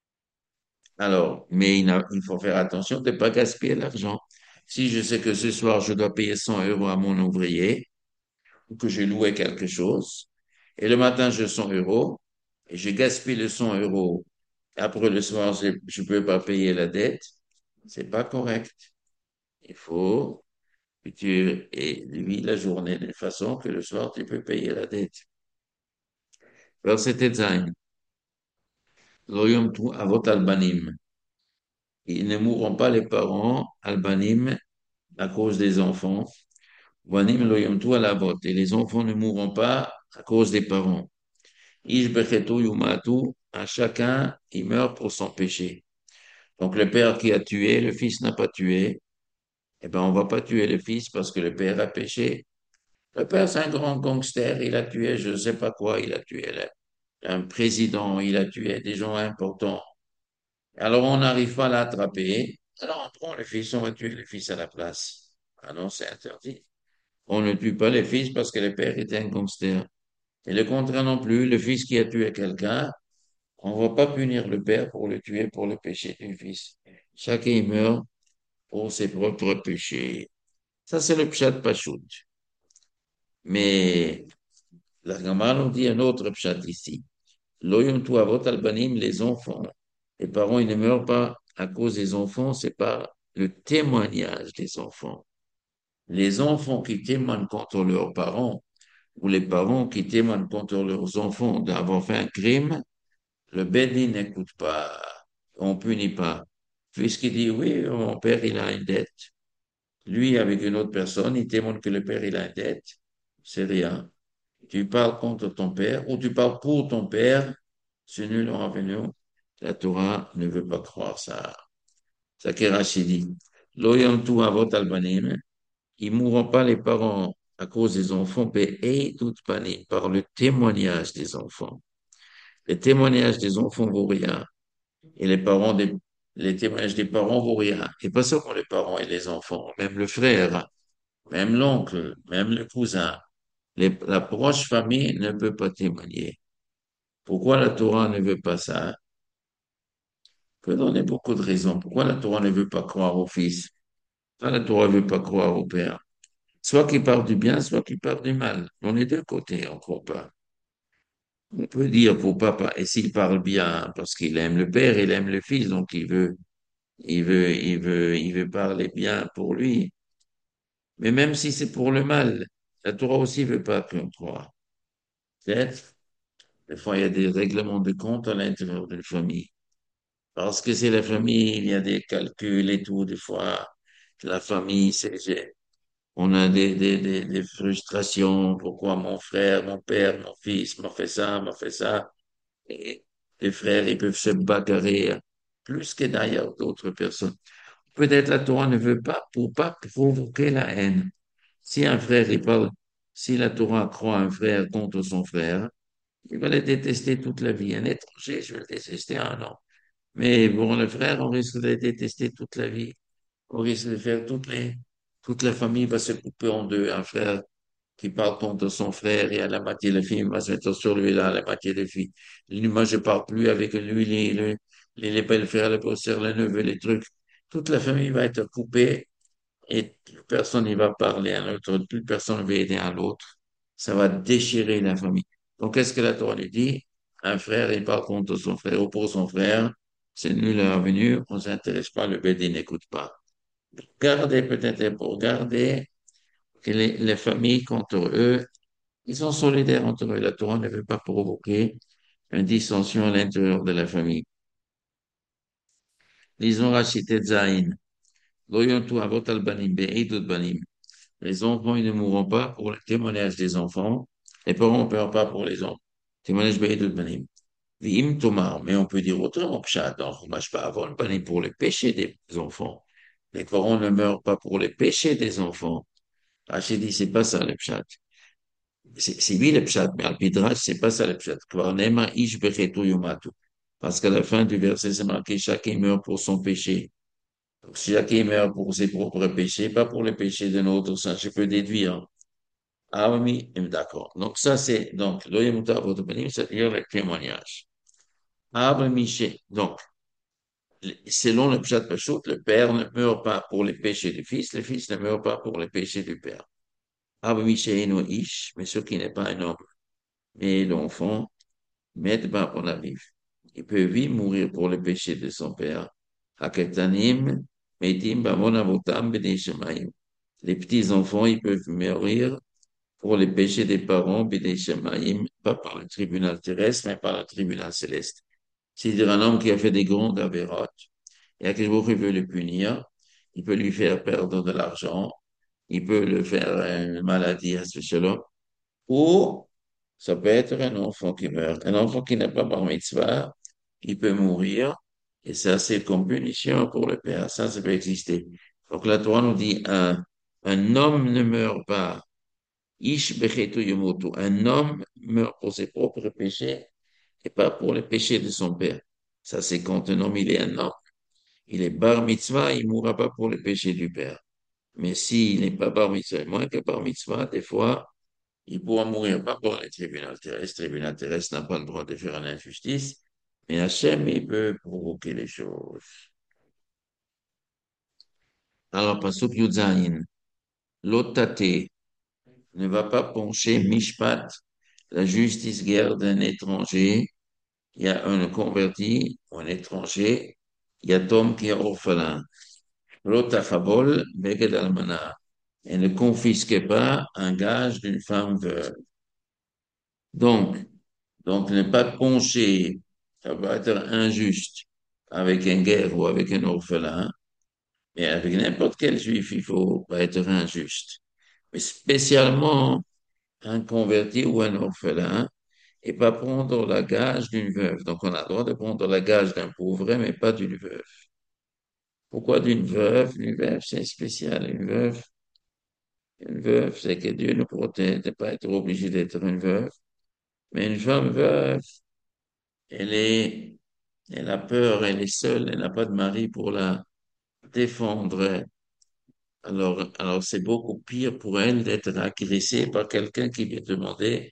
Alors, mais il faut faire attention de ne pas gaspiller l'argent. Si je sais que ce soir, je dois payer 100 euros à mon ouvrier, ou que j'ai loué quelque chose, et le matin, j'ai 100 euros, et je gaspille les 100 euros, après le soir, je ne peux pas payer la dette, c'est pas correct. Il faut que tu vis la journée de façon que le soir, tu peux payer la dette. Verset Zayin. Lo yomtu avot albanim. Ils ne mourront pas les parents albanim à cause des enfants. Banim lo yomtu alavot. Et les enfants ne mourront pas à cause des parents. Ish bechetu yumatu, à chacun, il meurt pour son péché. Donc le père qui a tué, le fils n'a pas tué. Eh ben, on va pas tuer le fils parce que le père a péché. Le père, c'est un grand gangster, il a tué je ne sais pas quoi, il a tué un président, il a tué des gens importants. Alors on n'arrive pas à l'attraper. Alors on prend le fils, on va tuer le fils à la place. Ah non, c'est interdit. On ne tue pas le fils parce que le père était un gangster. Et le contraire non plus, le fils qui a tué quelqu'un, on ne va pas punir le père pour le tuer pour le péché du fils. Chacun meurt pour ses propres péchés. Ça, c'est le pshat pachout. Mais la Gemara nous dit un autre pshat ici. Loyum tu avot albanim, les enfants. Les parents, ils ne meurent pas à cause des enfants, c'est pas le témoignage des enfants. Les enfants qui témoignent contre leurs parents, ou les parents qui témoignent contre leurs enfants d'avoir fait un crime, le Bédine n'écoute pas, on punit pas. Puisqu'il dit, oui, mon père, il a une dette. Lui, avec une autre personne, il témoigne que le père, il a une dette. C'est rien. Tu parles contre ton père ou tu parles pour ton père, c'est nul en revenu. La Torah ne veut pas croire ça. Ça qu'est Rachid dit. Lo yamtu avot albanim. Ils mourront pas les parents à cause des enfants, mais tout panim, par le témoignage des enfants. Le témoignage des enfants vaut rien. Et les témoignages des parents vaut rien. Et pas seulement les parents et les enfants, même le frère, même l'oncle, même le cousin. La proche famille ne peut pas témoigner. Pourquoi la Torah ne veut pas ça? Peut donner beaucoup de raisons. Pourquoi la Torah ne veut pas croire au fils? Pourquoi la Torah ne veut pas croire au père? Soit qu'il parle du bien, soit qu'il parle du mal. On les deux côtés, on ne croit pas. On peut dire pour papa, et s'il parle bien, parce qu'il aime le père, il aime le fils, donc il veut parler bien pour lui. Mais même si c'est pour le mal, la Torah aussi veut pas qu'on croit. Peut-être, des fois, il y a des règlements de compte à l'intérieur d'une famille. Parce que c'est la famille, il y a des calculs et tout, des fois, la famille, on a des frustrations. Pourquoi mon frère, mon père, mon fils m'a fait ça, m'a fait ça. Et les frères, ils peuvent se bagarrer plus que d'ailleurs d'autres personnes. Peut-être la Torah ne veut pas pour pas provoquer la haine. Si un frère, il parle, si la Torah croit un frère contre son frère, il va le détester toute la vie. Un étranger, je vais le détester un an. Mais bon, le frère, on risque de le détester toute la vie. On risque de faire toute la famille va se couper en deux. Un frère qui parle contre son frère et à la moitié la fille va se mettre sur lui là, à la moitié des filles. Lui, moi, je parle plus avec lui, les belles frères, les beaux-sœurs, les neveux, les trucs. Toute la famille va être coupée et plus personne ne va parler à l'autre, plus personne ne va aider à l'autre. Ça va déchirer la famille. Donc, qu'est-ce que la Torah lui dit? Un frère, il parle contre son frère ou pour son frère. C'est nul à revenu, on s'intéresse pas, le bédé n'écoute pas. Gardez peut-être pour garder que les familles contre eux, ils sont solidaires entre eux. La Torah ne veut pas provoquer une dissension à l'intérieur de la famille. Lisons Rachid et Zayin. Lo yontu avot al banim be'edut banim. Les enfants, ils ne mourront pas pour le témoignage des enfants. Les parents ne pleurent pas pour les enfants. Témoignage be'edut banim. V'im tomar. Mais on peut dire autrement, pshat. Donc, moi, je pas avoir le banim pour les péchés des enfants. Les parents ne meurent pas pour les péchés des enfants. Rachid dit, c'est pas ça le pshat. C'est lui le pshat, mais al Pidrash, c'est pas ça le pshat. Kvar nema ish bechetu yomatu. Parce qu'à la fin du verset, c'est marqué, chacun meurt pour son péché. Donc, si chacun meurt pour ses propres péchés, pas pour les péchés d'un autre, ça, je peux déduire. Ah oui, d'accord. Donc, ça, c'est, donc, l'oyemuta avotopanim, c'est-à-dire le témoignage. Ah oui, donc, selon le pshat pashut, le père ne meurt pas pour les péchés du fils, le fils ne meurt pas pour les péchés du père. Ah oui, ish, mais ce qui n'est pas un homme, mais l'enfant, Medba on arrive. Il peut vite mourir pour le péché de son père. Haketanim, Metim, Bamon Avotam, Bnei Shemayim. Les petits enfants, ils peuvent mourir pour les péchés des parents, Bnei Shemayim, pas par le tribunal terrestre, mais par le tribunal céleste. C'est-à-dire un homme qui a fait des grandes avérotes, et à quel moment il veut le punir, il peut lui faire perdre de l'argent, il peut le faire une maladie à ce cela, ou ça peut être un enfant qui meurt. Un enfant qui n'a pas bar mitzvah, il peut mourir, et ça, c'est comme punition pour le père. Ça peut exister. Donc la Torah nous dit, un homme ne meurt pas. Ish bechetu yomotu. Un homme meurt pour ses propres péchés et pas pour les péchés de son père. Ça, c'est quand un homme, il est un homme. Il est bar mitzvah, il mourra pas pour les péchés du père. Mais s'il n'est pas bar mitzvah, moins que bar mitzvah, des fois, il pourra mourir pas pour les tribunaux terrestres. Le tribunal terrestre n'a pas le droit de faire une injustice, mais Hachem, il peut provoquer les choses. Alors, Pasuk Yudzayin, l'otate ne va pas pencher Mishpat, la justice guerre d'un étranger. Il y a un converti, un étranger, il y a Tom qui est orphelin. L'otachabol, Beged Almana, et ne confisque pas un gage d'une femme veuve. Donc, donc, ne pas pencher, ça va être injuste avec un guerre ou avec un orphelin, mais avec n'importe quel juif, il faut pas être injuste. Mais spécialement un converti ou un orphelin, et pas prendre la gage d'une veuve. Donc, on a le droit de prendre la gage d'un pauvre, mais pas d'une veuve. Pourquoi d'une veuve? Une veuve, c'est spécial. Une veuve, c'est que Dieu nous protège de pas être obligé d'être une veuve. Mais une femme veuve, elle est elle a peur, elle est seule, elle n'a pas de mari pour la défendre. Alors c'est beaucoup pire pour elle d'être agressée par quelqu'un qui lui a demandé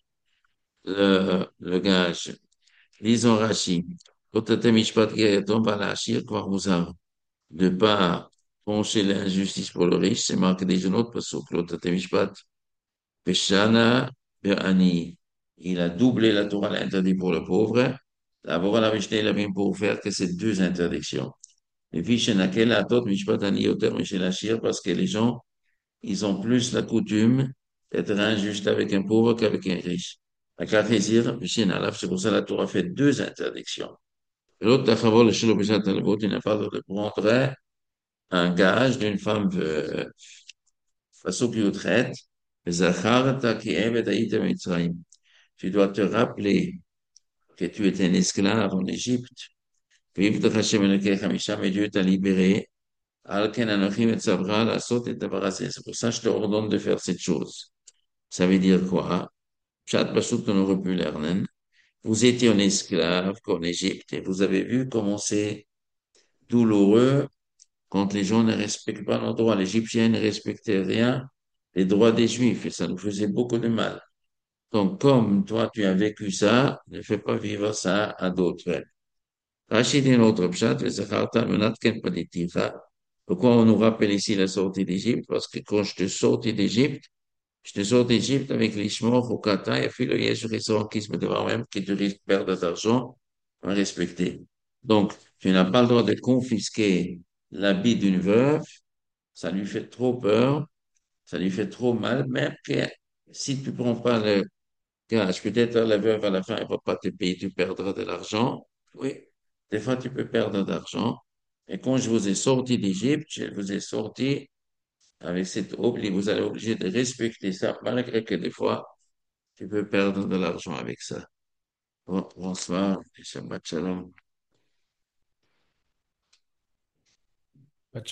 le gage. Lisons Rachid. Otate mishpat geretom balashir kvar muzar. De pas pencher l'injustice pour le riche, c'est marqué déjà une autre pasuk. Otate mishpat peshana be'ani. Il a doublé la Torah, l'interdit pour le pauvre. D'abord, la Mishnah, il a bien pour faire que ces deux interdictions. Et puis, chez Nakel, à d'autres, Mishpat Anioter, mais chez la Shir, parce que les gens, ils ont plus la coutume d'être injustes avec un pauvre qu'avec un riche. À Kafezir, chez Nalaf, c'est pour ça que la Torah fait deux interdictions. L'autre, la Chavol, le Shilo Bishat Alvot, il n'a pas de prendre un gage d'une femme façon qui traite, Zacharata ki evet haïta Mitzrayim. Tu dois te rappeler que tu étais un esclave en Égypte. Vive de Hashem Elokecha Misham, et Dieu t'a libéré Al ken anochi metzavra lasot et débarrasser. C'est pour ça que je te ordonne de faire cette chose. Ça veut dire quoi? Pshat Pashut, on aurait pu lernen. Vous étiez un esclave qu'en Égypte et vous avez vu comment c'est douloureux quand les gens ne respectent pas nos droits. L'Égyptien ne respectait rien, les droits des Juifs, et ça nous faisait beaucoup de mal. Donc, comme toi, tu as vécu ça, ne fais pas vivre ça à d'autres. Rachid est notre pshat, le Zacharta, menat ken paditira. Pourquoi on nous rappelle ici la sortie d'Égypte? Parce que quand je te sors d'Égypte avec l'Ishmor, au Kata, et puis le Yesh restaurant qui se met devant même, qui te risque de perdre d'argent, à respecter. Donc, tu n'as pas le droit de confisquer l'habit d'une veuve, ça lui fait trop peur, ça lui fait trop mal, même que si tu prends pas le gage, peut-être la veuve à la fin, elle va pas te payer, tu perdras de l'argent. Oui, des fois tu peux perdre d'argent. Et quand je vous ai sorti d'Égypte, je vous ai sorti avec vous allez obligé de respecter ça, malgré que des fois, tu peux perdre de l'argent avec ça. Bon, bonsoir, et Shabbat Shalom.